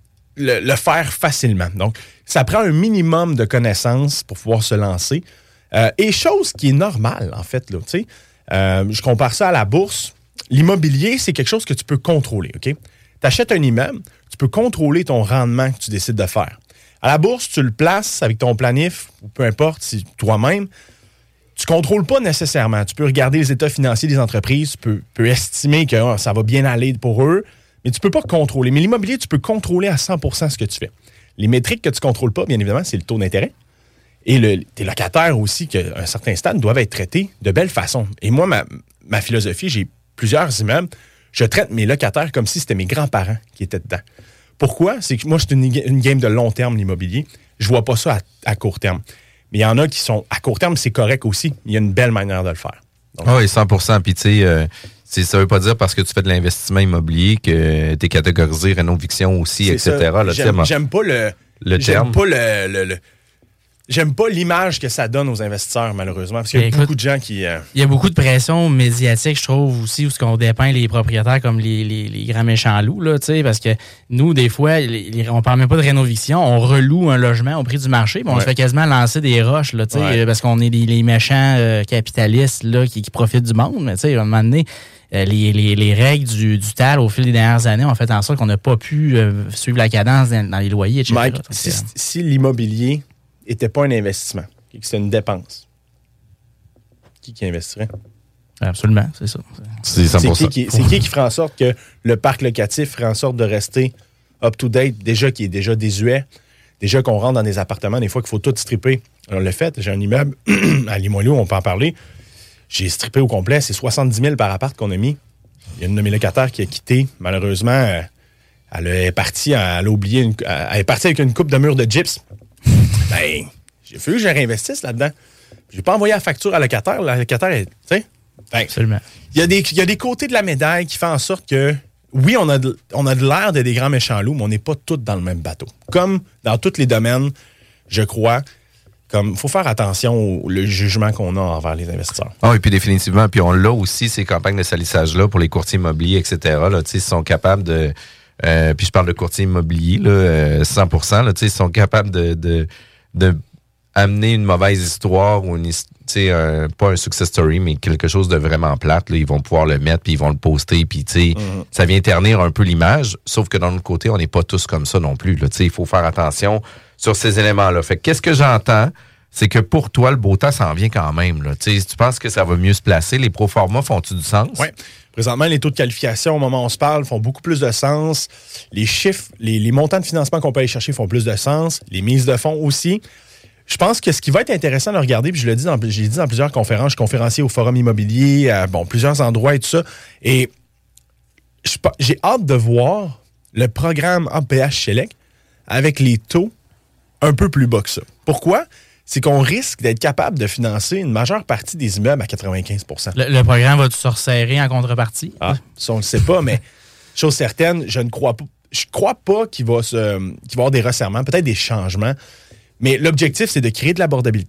le, le faire facilement. Donc, ça prend un minimum de connaissances pour pouvoir se lancer. Euh, et chose qui est normale, en fait, là, tu sais. Euh, je compare ça à la bourse. L'immobilier, c'est quelque chose que tu peux contrôler, OK? Tu achètes un immeuble, tu peux contrôler ton rendement que tu décides de faire. À la bourse, tu le places avec ton planif, ou peu importe, si toi-même, tu ne contrôles pas nécessairement. Tu peux regarder les états financiers des entreprises, tu peux, peux estimer que oh, ça va bien aller pour eux, mais tu ne peux pas contrôler. Mais l'immobilier, tu peux contrôler à cent pour cent ce que tu fais. Les métriques que tu ne contrôles pas, bien évidemment, c'est le taux d'intérêt. Et le, tes locataires aussi, qu'à un certain stade, doivent être traités de belle façon. Et moi, ma, ma philosophie, j'ai plusieurs immeubles, je traite mes locataires comme si c'était mes grands-parents qui étaient dedans. Pourquoi? C'est que moi, c'est une, une game de long terme, l'immobilier. Je vois pas ça à, à court terme. Mais il y en a qui sont... À court terme, c'est correct aussi. Il y a une belle manière de le faire. Ah oui, cent pour cent. Puis tu sais, euh, ça veut pas dire parce que tu fais de l'investissement immobilier que tu es catégorisé rénoviction aussi, c'est et cetera. Là, j'aime, j'aime pas le... Le j'aime terme. pas le... le, le J'aime pas l'image que ça donne aux investisseurs, malheureusement, parce qu'il y a écoute, beaucoup de gens qui... Euh... Il y a beaucoup de pression médiatique, je trouve, aussi, où on dépeint les propriétaires comme les, les, les grands méchants loups, là, tu sais, parce que nous, des fois, les, les, on parle même pas de rénoviction, on reloue un logement au prix du marché, mais on ouais. se fait quasiment lancer des roches, là, tu sais, ouais. parce qu'on est les, les méchants euh, capitalistes, là, qui, qui profitent du monde, mais tu sais, à un moment donné, euh, les, les, les règles du, du T A L au fil des dernières années ont fait en sorte qu'on n'a pas pu euh, suivre la cadence dans, dans les loyers, et cetera. Mike, si, si l'immobilier n'était pas un investissement, que c'était une dépense, qui qui investirait? Absolument, c'est ça. C'est, c'est, qui, qui, c'est qui qui ferait en sorte que le parc locatif ferait en sorte de rester up-to-date, déjà qui est déjà désuet, déjà qu'on rentre dans des appartements, des fois qu'il faut tout stripper. Alors, le fait, j'ai un immeuble à Limoilou, on peut en parler, j'ai strippé au complet, c'est soixante-dix mille par appart qu'on a mis. Il y a une de mes locataires qui a quitté, malheureusement, elle est partie, elle a oublié, une, elle est partie avec une coupe de mur de gyps. Ben, j'ai fallu que je réinvestisse là-dedans. J'ai pas envoyé la facture à la locataire. La locataire est, tu sais. Ben, absolument. Il y a des, il y a des côtés de la médaille qui font en sorte que, oui, on a de, on a de l'air de des grands méchants loups, mais on n'est pas tous dans le même bateau. Comme dans tous les domaines, je crois, comme, faut faire attention au le jugement qu'on a envers les investisseurs. Ah, et puis définitivement, puis on l'a aussi, ces campagnes de salissage-là pour les courtiers immobiliers, et cetera. Là, tu sais, ils sont capables de... Euh, puis je parle de courtier immobilier, là, euh, cent pour cent, là, ils sont capables de, de, de amener une mauvaise histoire ou une, un, pas un success story, mais quelque chose de vraiment plate. Là, ils vont pouvoir le mettre, puis ils vont le poster, puis mm-hmm. ça vient ternir un peu l'image, sauf que d'un autre côté, on n'est pas tous comme ça non plus. Il faut faire attention sur ces éléments-là. Fait que, qu'est-ce que j'entends? C'est que pour toi, le beau temps s'en vient quand même. Là. Tu penses que ça va mieux se placer? Les proformas font-tu du sens? Oui. Présentement, les taux de qualification, au moment où on se parle, font beaucoup plus de sens. Les chiffres, les, les montants de financement qu'on peut aller chercher font plus de sens. Les mises de fonds aussi. Je pense que ce qui va être intéressant de regarder, puis je l'ai dit dans, j'ai dit dans plusieurs conférences, je suis conférencier au Forum immobilier, à bon, plusieurs endroits et tout ça. Et je, j'ai hâte de voir le programme A P H Select avec les taux un peu plus bas que ça. Pourquoi? C'est qu'on risque d'être capable de financer une majeure partie des immeubles à quatre-vingt-quinze pour cent. Le, le programme va-tu se resserrer en contrepartie? Ah, ça, on ne le sait pas, mais chose certaine, je ne crois pas. Je crois pas qu'il va, se, qu'il va y avoir des resserrements, peut-être des changements, mais l'objectif, c'est de créer de l'abordabilité.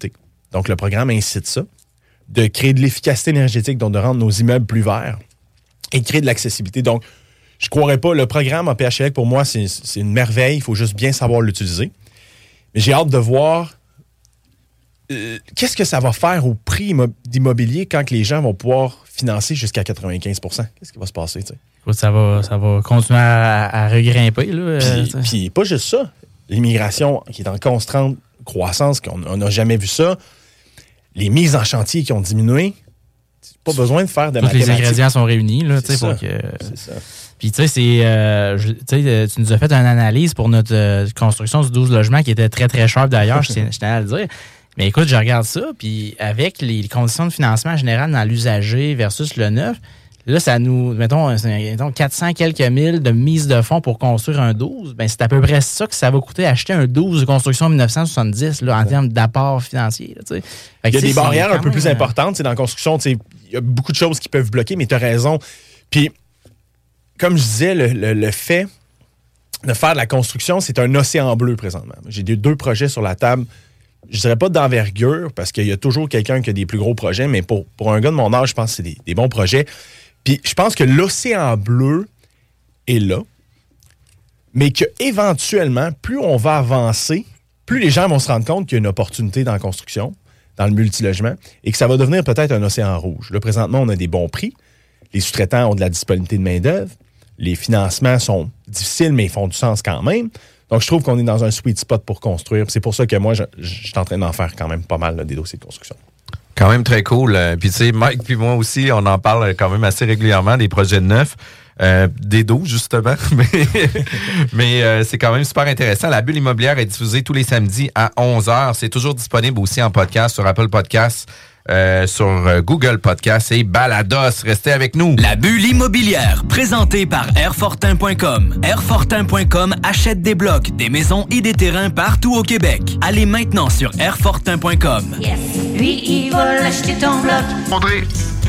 donc le programme incite ça, de créer de l'efficacité énergétique, donc de rendre nos immeubles plus verts et de créer de l'accessibilité. Donc, je ne croirais pas, le programme A P H Select, pour moi, c'est, c'est une merveille. Il faut juste bien savoir l'utiliser. Mais j'ai hâte de voir euh, qu'est-ce que ça va faire au prix d'immobilier quand que les gens vont pouvoir financer jusqu'à quatre-vingt-quinze pour cent. Qu'est-ce qui va se passer, tu sais? Écoute, ça va, ça va continuer à, à regrimper, là. Puis, puis pas juste ça. L'immigration qui est en constante croissance, qu'on n'a jamais vu ça. Les mises en chantier qui ont diminué. Pas besoin de faire de Tous mathématiques. les ingrédients sont réunis, là, tu sais, pour que... C'est ça. Puis, tu sais, c'est, euh, je- tu sais, tu nous as fait une analyse pour notre euh, construction du douze logements qui était très, très sharp d'ailleurs, je tiens je tiens à le dire. Mais écoute, je regarde ça, puis avec les conditions de financement en général dans l'usager versus le neuf, là, ça nous, mettons, c'est- mettons quatre cents quelques mille de mise de fonds pour construire un douze, ben c'est à peu près ça que ça va coûter acheter un douze de construction en dix-neuf cent soixante-dix, là, en termes d'apport financier, là, tu sais. Fait Il que, y a tu des sais, barrières c'est un quand peu plus même, euh, importantes. C'est dans la construction, tu sais, il y a beaucoup de choses qui peuvent bloquer, mais tu as raison. Puis, comme je disais, le, le- le fait de faire de la construction, c'est un océan bleu présentement. J'ai deux, deux projets sur la table. Je dirais pas d'envergure, parce qu'il y a toujours quelqu'un qui a des plus gros projets, mais pour, pour un gars de mon âge, je pense que c'est des, des bons projets. Puis, je pense que l'océan bleu est là, mais qu'éventuellement, plus on va avancer, plus les gens vont se rendre compte qu'il y a une opportunité dans la construction, dans le multilogement, et que ça va devenir peut-être un océan rouge. Là, présentement, on a des bons prix. Les sous-traitants ont de la disponibilité de main-d'œuvre. Les financements sont difficiles, mais ils font du sens quand même. Donc, je trouve qu'on est dans un sweet spot pour construire. C'est pour ça que moi, je, je suis en train d'en faire quand même pas mal, là, des dossiers de construction. Quand même très cool. Euh, Puis tu sais, Mike puis moi aussi, on en parle quand même assez régulièrement des projets de neuf. Euh, des douze, justement. mais mais euh, c'est quand même super intéressant. La Bulle immobilière est diffusée tous les samedis à onze heures. C'est toujours disponible aussi en podcast sur Apple Podcasts, euh, sur euh, Google Podcasts et Balados. Restez avec nous. La Bulle immobilière, présentée par airfortin point com. airfortin point com achète des blocs, des maisons et des terrains partout au Québec. Allez maintenant sur airfortin point com. Lui, il va l'acheter ton bloc. André.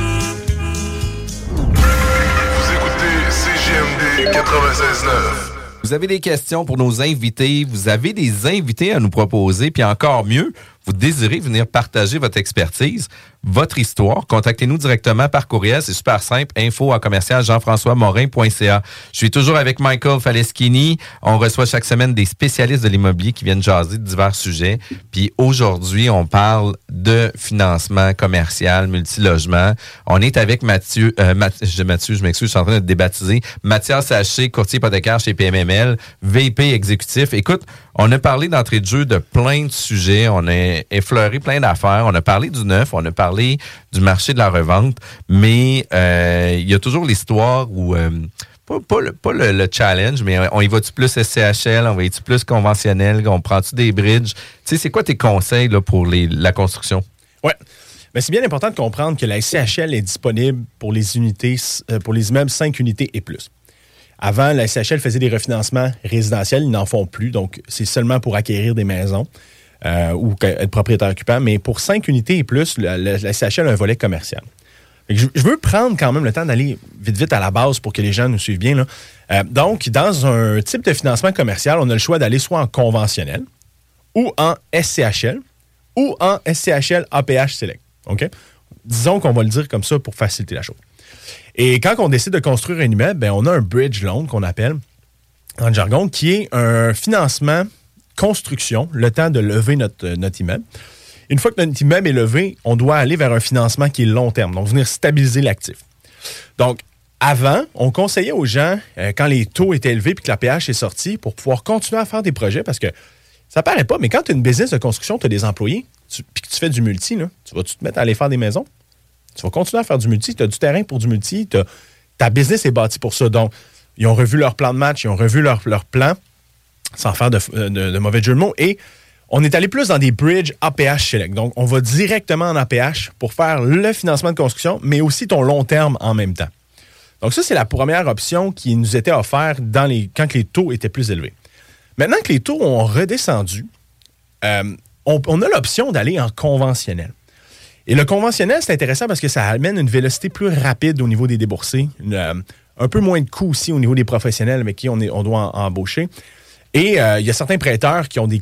Vous écoutez C J M D quatre-vingt-seize neuf. Vous avez des questions pour nos invités, vous avez des invités à nous proposer, puis encore mieux, vous désirez venir partager votre expertise, votre histoire, contactez-nous directement par courriel, c'est super simple, info à commercial jean françois morin point c a. Je suis toujours avec Michael Faleschini. On reçoit chaque semaine des spécialistes de l'immobilier qui viennent jaser de divers sujets. Puis aujourd'hui, on parle de financement commercial, multilogement. On est avec Mathieu, euh, Math, je, Mathieu, je m'excuse, je suis en train de te débaptiser. Mathias Haché, courtier hypothécaire chez P M M L, V P exécutif. Écoute, on a parlé d'entrée de jeu de plein de sujets. On a effleuré plein d'affaires. On a parlé du neuf, on a parlé du marché de la revente, mais euh, il y a toujours l'histoire où, euh, pas, pas, le, pas le, le challenge, mais on y va-tu plus S C H L, on va y-tu plus conventionnel, on prend-tu des bridges? Tu sais, c'est quoi tes conseils là, pour les, la construction? Ouais. Mais c'est bien important de comprendre que la S C H L est disponible pour les unités, euh, pour les immeubles cinq unités et plus. Avant, la S C H L faisait des refinancements résidentiels, ils n'en font plus, donc c'est seulement pour acquérir des maisons euh, ou être propriétaire occupant. Mais pour cinq unités et plus, la, la, la S C H L a un volet commercial. Je, je veux prendre quand même le temps d'aller vite, vite à la base pour que les gens nous suivent bien, là. Euh, donc, dans un type de financement commercial, on a le choix d'aller soit en conventionnel ou en S C H L ou en S C H L A P H Select. OK? Disons qu'on va le dire comme ça pour faciliter la chose. Et quand on décide de construire un immeuble, ben, on a un bridge loan qu'on appelle en jargon, qui est un financement construction, le temps de lever notre, notre immeuble. Une fois que notre immeuble est levé, on doit aller vers un financement qui est long terme, donc venir stabiliser l'actif. Donc, avant, on conseillait aux gens, euh, quand les taux étaient élevés et que l'A P H est sorti, pour pouvoir continuer à faire des projets, parce que ça paraît pas, mais quand tu as une business de construction, tu as des employés, puis que tu fais du multi, là, tu vas-tu te mettre à aller faire des maisons? Tu vas continuer à faire du multi, tu as du terrain pour du multi, t'as, ta business est bâtie pour ça. Donc, ils ont revu leur plan de match, ils ont revu leur, leur plan, sans faire de, de, de mauvais jeu de mots, et on est allé plus dans des bridges A P H Select. Donc, on va directement en A P H pour faire le financement de construction, mais aussi ton long terme en même temps. Donc, ça, c'est la première option qui nous était offerte dans les, quand les taux étaient plus élevés. Maintenant que les taux ont redescendu, euh, on, on a l'option d'aller en conventionnel. Et le conventionnel, c'est intéressant parce que ça amène une vélocité plus rapide au niveau des déboursés, une, euh, un peu moins de coûts aussi au niveau des professionnels avec qui on, est, on doit en, embaucher. Et euh, il y a certains prêteurs qui ont des, quali-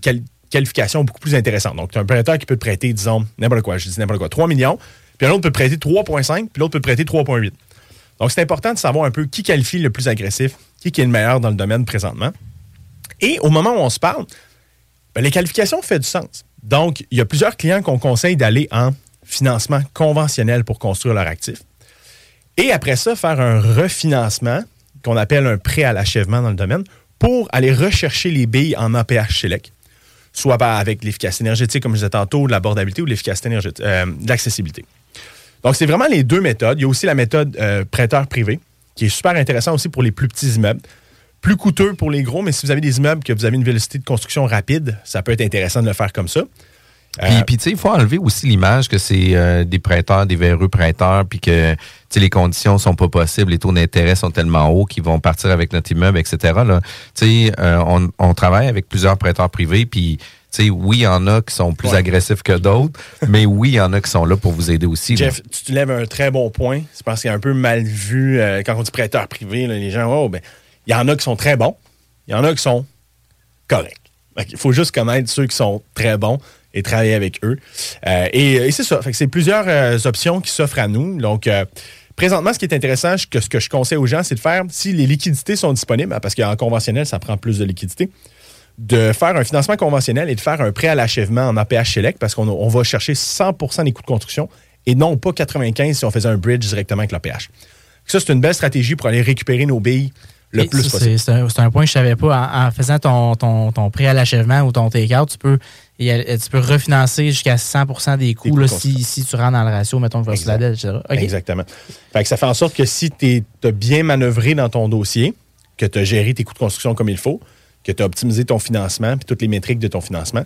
qualifications beaucoup plus intéressantes. Donc, tu as un prêteur qui peut te prêter, disons, n'importe quoi, je dis n'importe quoi, trois millions, puis un autre peut te prêter trois virgule cinq, puis l'autre peut te prêter trois virgule huit. Donc, c'est important de savoir un peu qui qualifie le plus agressif, qui, qui est le meilleur dans le domaine présentement. Et au moment où on se parle, ben, les qualifications font du sens. Donc, il y a plusieurs clients qu'on conseille d'aller en financement conventionnel pour construire leur actif. Et après ça, faire un refinancement qu'on appelle un prêt à l'achèvement dans le domaine pour aller rechercher les billes en A P H Select, soit avec l'efficacité énergétique, comme je disais tantôt, de l'abordabilité ou de l'efficacité énergétique, euh, de l'accessibilité. Donc, c'est vraiment les deux méthodes. Il y a aussi la méthode euh, prêteur privé, qui est super intéressant aussi pour les plus petits immeubles. Plus coûteux pour les gros, mais si vous avez des immeubles que vous avez une vélocité de construction rapide, ça peut être intéressant de le faire comme ça. Puis, euh, puis tu sais, il faut enlever aussi l'image que c'est euh, des prêteurs, des véreux prêteurs, puis que les conditions sont pas possibles, les taux d'intérêt sont tellement hauts qu'ils vont partir avec notre immeuble, et cetera. Là, euh, on, on travaille avec plusieurs prêteurs privés, puis oui, il y en a qui sont plus ouais. agressifs que d'autres, mais oui, il y en a qui sont là pour vous aider aussi. Jeff, là. tu te lèves un très bon point. C'est parce qu'il y a un peu mal vu euh, quand on dit prêteur privé, là, les gens, oh, ben, il y en a qui sont très bons, il y en a qui sont corrects. Il faut juste connaître ceux qui sont très bons et travailler avec eux. Euh, et, et c'est ça. Fait que c'est plusieurs euh, options qui s'offrent à nous. Donc, euh, présentement, ce qui est intéressant, que ce que je conseille aux gens, c'est de faire, si les liquidités sont disponibles, parce qu'en conventionnel, ça prend plus de liquidités, de faire un financement conventionnel et de faire un prêt à l'achèvement en A P H Select, parce qu'on on va chercher cent pour cent des coûts de construction et non pas quatre-vingt-quinze si on faisait un bridge directement avec l'A P H. Ça, c'est une belle stratégie pour aller récupérer nos billes le et plus ça, possible. C'est un, c'est un point que je ne savais pas. En, en faisant ton, ton, ton prêt à l'achèvement ou ton take-out, tu peux, tu peux refinancer jusqu'à cent pour cent des coûts là, si, si tu rentres dans le ratio, mettons, versus la dette, et cetera. Okay. Exactement. Fait que ça fait en sorte que si tu as bien manœuvré dans ton dossier, que tu as géré tes coûts de construction comme il faut, que tu as optimisé ton financement puis toutes les métriques de ton financement,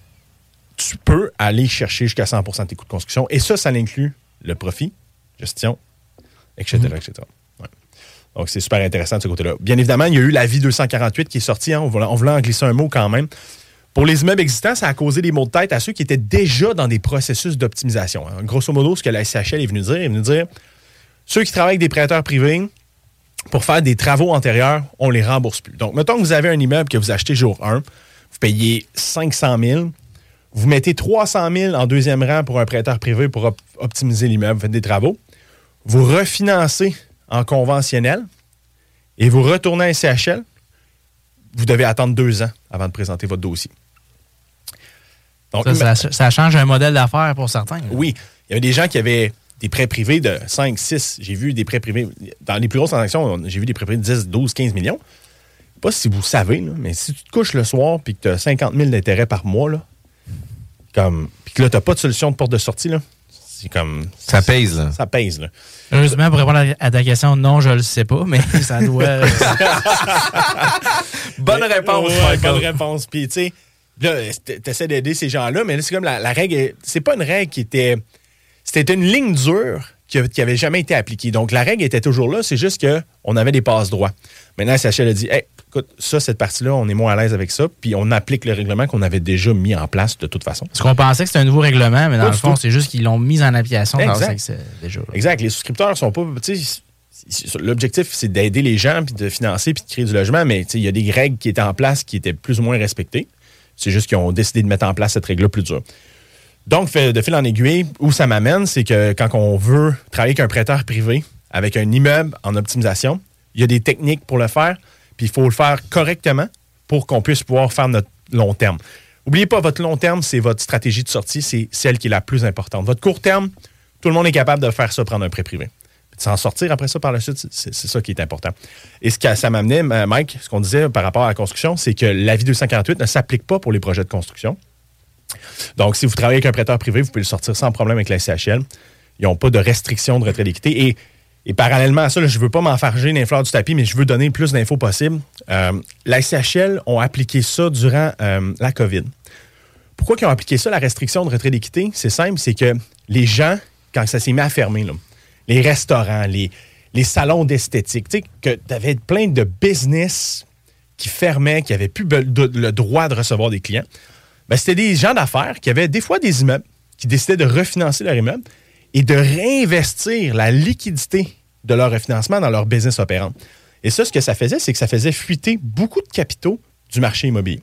tu peux aller chercher jusqu'à cent pour cent de tes coûts de construction. Et ça, ça inclut le profit, gestion, et cetera, mm-hmm. et cetera. Ouais. Donc, c'est super intéressant de ce côté-là. Bien évidemment, il y a eu l'avis deux cent quarante-huit qui est sorti. Hein, on, voulait, on voulait en glisser un mot quand même. Pour les immeubles existants, ça a causé des maux de tête à ceux qui étaient déjà dans des processus d'optimisation. Hein. Grosso modo, ce que la S C H L est venue dire, elle est venue dire, ceux qui travaillent avec des prêteurs privés, pour faire des travaux antérieurs, on les rembourse plus. Donc, mettons que vous avez un immeuble que vous achetez jour un, vous payez cinq cent mille, vous mettez trois cent mille en deuxième rang pour un prêteur privé pour op- optimiser l'immeuble, vous faites des travaux, vous refinancez en conventionnel et vous retournez à S C H L, vous devez attendre deux ans avant de présenter votre dossier. Donc, ça, ça, ça change un modèle d'affaires pour certains. Oui. Il y avait des gens qui avaient des prêts privés de cinq, six. J'ai vu des prêts privés. Dans les plus grosses transactions, j'ai vu des prêts privés de dix, douze, quinze millions. Je sais pas si vous savez, là, mais si tu te couches le soir et que tu as cinquante mille d'intérêt par mois, là, comme, puis que là, tu n'as pas de solution de porte de sortie, là, c'est comme. Ça pèse, là. Ça pèse, là. Heureusement, pour répondre à ta question, non, je le sais pas, mais ça doit. Bonne réponse, ouais, bonne réponse. Puis, tu sais, là, tu essaies d'aider ces gens-là, mais là, c'est comme la, la règle. C'est pas une règle qui était. C'était une ligne dure qui n'avait jamais été appliquée. Donc, la règle était toujours là, c'est juste qu'on avait des passe-droits. Maintenant, S H L a dit, hey, écoute, ça, cette partie-là, on est moins à l'aise avec ça, puis on applique le règlement qu'on avait déjà mis en place de toute façon. Parce qu'on pensait que c'était un nouveau règlement, mais dans Pas le fond, tout. c'est juste qu'ils l'ont mis en application. Exact. Dans que c'est déjà, là. Exact. Les souscripteurs sont pas. Tu sais, l'objectif, c'est d'aider les gens, puis de financer, puis de créer du logement, mais il y a des règles qui étaient en place qui étaient plus ou moins respectées. C'est juste qu'ils ont décidé de mettre en place cette règle-là plus dure. Donc, de fil en aiguille, où ça m'amène, c'est que quand on veut travailler avec un prêteur privé, avec un immeuble en optimisation, il y a des techniques pour le faire, puis il faut le faire correctement pour qu'on puisse pouvoir faire notre long terme. N'oubliez pas, votre long terme, c'est votre stratégie de sortie, c'est celle qui est la plus importante. Votre court terme, tout le monde est capable de faire ça, prendre un prêt privé. Puis de s'en sortir après ça par la suite, c'est, c'est ça qui est important. Et ce que ça m'amenait, Mike, ce qu'on disait par rapport à la construction, c'est que l'avis deux cent quarante-huit ne s'applique pas pour les projets de construction. Donc, si vous travaillez avec un prêteur privé, vous pouvez le sortir sans problème avec la S C H L. Ils n'ont pas de restriction de retrait d'équité. Et, et parallèlement à ça, là, je ne veux pas m'enfarger les fleurs du tapis, mais je veux donner le plus d'infos possible. Euh, la S C H L ont appliqué ça durant euh, la COVID. Pourquoi ils ont appliqué ça, la restriction de retrait d'équité? C'est simple, c'est que les gens, quand ça s'est mis à fermer, là, les restaurants, les, les salons d'esthétique, tu sais, que tu avais plein de business qui fermaient, qui n'avaient plus le droit de recevoir des clients. Ben, c'était des gens d'affaires qui avaient des fois des immeubles, qui décidaient de refinancer leur immeuble et de réinvestir la liquidité de leur refinancement dans leur business opérant. Et ça, ce que ça faisait, c'est que ça faisait fuiter beaucoup de capitaux du marché immobilier.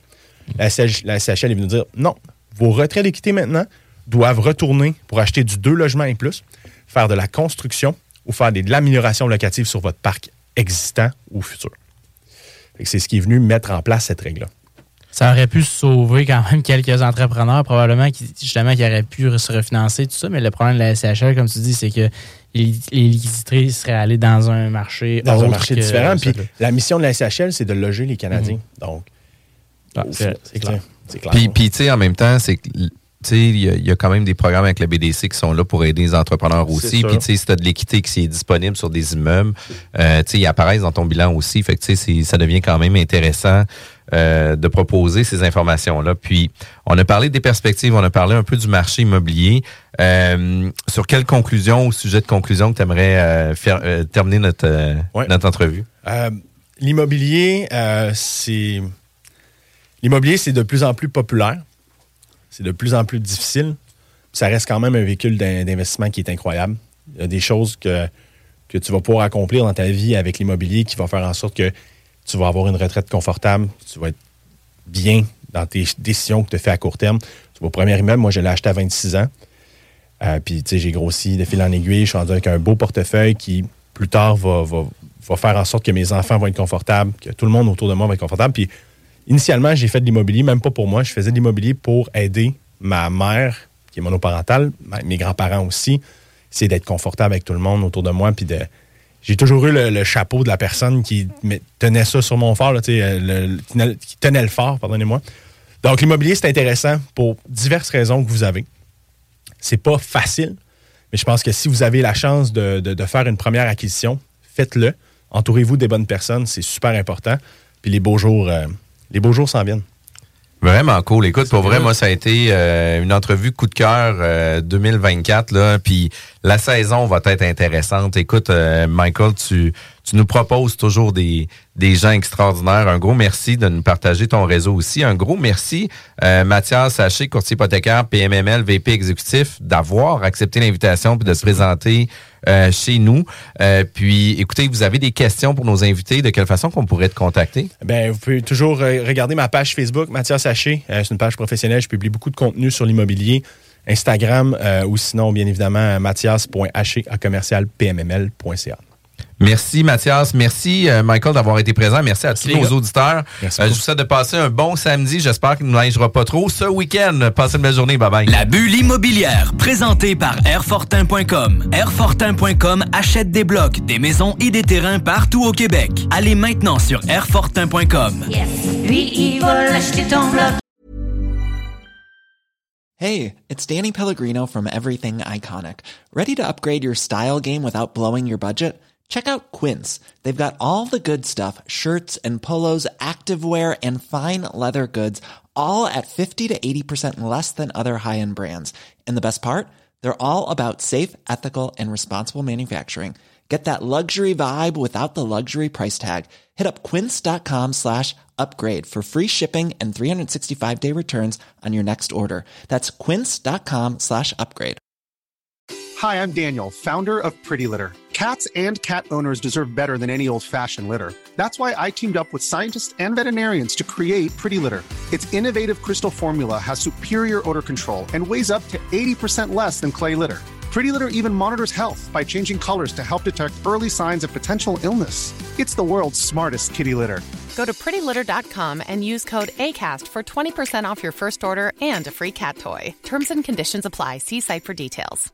La, C H, la C H L est venue dire non, vos retraits d'équité maintenant doivent retourner pour acheter du deux logements et plus, faire de la construction ou faire des, de l'amélioration locative sur votre parc existant ou futur. Fait que c'est ce qui est venu mettre en place cette règle-là. Ça aurait pu sauver quand même quelques entrepreneurs, probablement, qui, justement, qui auraient pu se refinancer, tout ça. Mais le problème de la S H L, comme tu dis, c'est que les, les liquidités seraient allées dans un marché Dans autre un marché que, différent. Puis là. la mission de la S H L, c'est de loger les Canadiens. Mm-hmm. Donc, ah, c'est, c'est clair. C'est clair. Puis, puis tu sais, en même temps, c'est que il y, y a quand même des programmes avec la B D C qui sont là pour aider les entrepreneurs aussi. Puis, tu sais, si tu as de l'équité qui est disponible sur des immeubles, euh, tu sais, ils apparaissent dans ton bilan aussi. Fait que, tu sais, ça devient quand même intéressant euh, de proposer ces informations-là. Puis, on a parlé des perspectives, on a parlé un peu du marché immobilier. Euh, sur quelle conclusion, au sujet de conclusion que tu aimerais euh, faire euh, terminer notre, euh, ouais. notre entrevue? Euh, l'immobilier, euh, c'est... L'immobilier, c'est de plus en plus populaire. C'est de plus en plus difficile. Ça reste quand même un véhicule d'investissement qui est incroyable. Il y a des choses que, que tu vas pouvoir accomplir dans ta vie avec l'immobilier qui va faire en sorte que tu vas avoir une retraite confortable, tu vas être bien dans tes décisions que tu fais à court terme. Mon premier immeuble, moi, je l'ai acheté à vingt-six ans. Euh, puis, tu sais, j'ai grossi de fil en aiguille. Je suis rendu avec un beau portefeuille qui, plus tard, va, va, va faire en sorte que mes enfants vont être confortables, que tout le monde autour de moi va être confortable. Puis, initialement, j'ai fait de l'immobilier, même pas pour moi. Je faisais de l'immobilier pour aider ma mère, qui est monoparentale, mes grands-parents aussi. C'est d'être confortable avec tout le monde autour de moi. Puis de... J'ai toujours eu le, le chapeau de la personne qui tenait ça sur mon phare, là, le, le, qui tenait le phare, pardonnez-moi. Donc, l'immobilier, c'est intéressant pour diverses raisons que vous avez. C'est pas facile, mais je pense que si vous avez la chance de, de, de faire une première acquisition, faites-le. Entourez-vous des bonnes personnes, c'est super important. Puis les beaux jours... Euh, Les beaux jours s'en viennent. Vraiment cool. Écoute, pour vrai, moi, ça a été euh, une entrevue coup de cœur euh, deux mille vingt-quatre. Là, puis la saison va être intéressante. Écoute, euh, Michael, tu, tu nous proposes toujours des, des gens extraordinaires. Un gros merci de nous partager ton réseau aussi. Un gros merci, euh, Mathias Haché, courtier hypothécaire, P M M L, V P exécutif, d'avoir accepté l'invitation puis de se présenter Euh, chez nous. Euh, puis, écoutez, vous avez des questions pour nos invités, de quelle façon qu'on pourrait te contacter? Bien, vous pouvez toujours euh, regarder ma page Facebook, Mathias Haché. Euh, c'est une page professionnelle. Je publie beaucoup de contenu sur l'immobilier. Instagram euh, ou sinon, bien évidemment, mathias point haché à commercial p m m l point c a. Merci Mathias, merci euh, Michael d'avoir été présent, merci à merci tous nos gars. auditeurs. Euh, je vous souhaite de passer un bon samedi, j'espère qu'il ne nous neigera pas trop ce week-end. Passez une belle journée, bye bye. La bulle immobilière, présentée par airfortin point com. airfortin point com achète des blocs, des maisons et des terrains partout au Québec. Allez maintenant sur airfortin point com. Yes. Lui, il va l'acheter ton bloc. Hey, it's Danny Pellegrino from Everything Iconic. Ready to upgrade your style game without blowing your budget? Check out Quince. They've got all the good stuff, shirts and polos, activewear, and fine leather goods, all at fifty to eighty percent less than other high-end brands. And the best part? They're all about safe, ethical, and responsible manufacturing. Get that luxury vibe without the luxury price tag. Hit up quince.com slash upgrade for free shipping and three sixty-five day returns on your next order. That's quince.com slash upgrade. Hi, I'm Daniel, founder of Pretty Litter. Cats and cat owners deserve better than any old-fashioned litter. That's why I teamed up with scientists and veterinarians to create Pretty Litter. Its innovative crystal formula has superior odor control and weighs up to eighty percent less than clay litter. Pretty Litter even monitors health by changing colors to help detect early signs of potential illness. It's the world's smartest kitty litter. Go to pretty litter dot com and use code ACAST for twenty percent off your first order and a free cat toy. Terms and conditions apply. See site for details.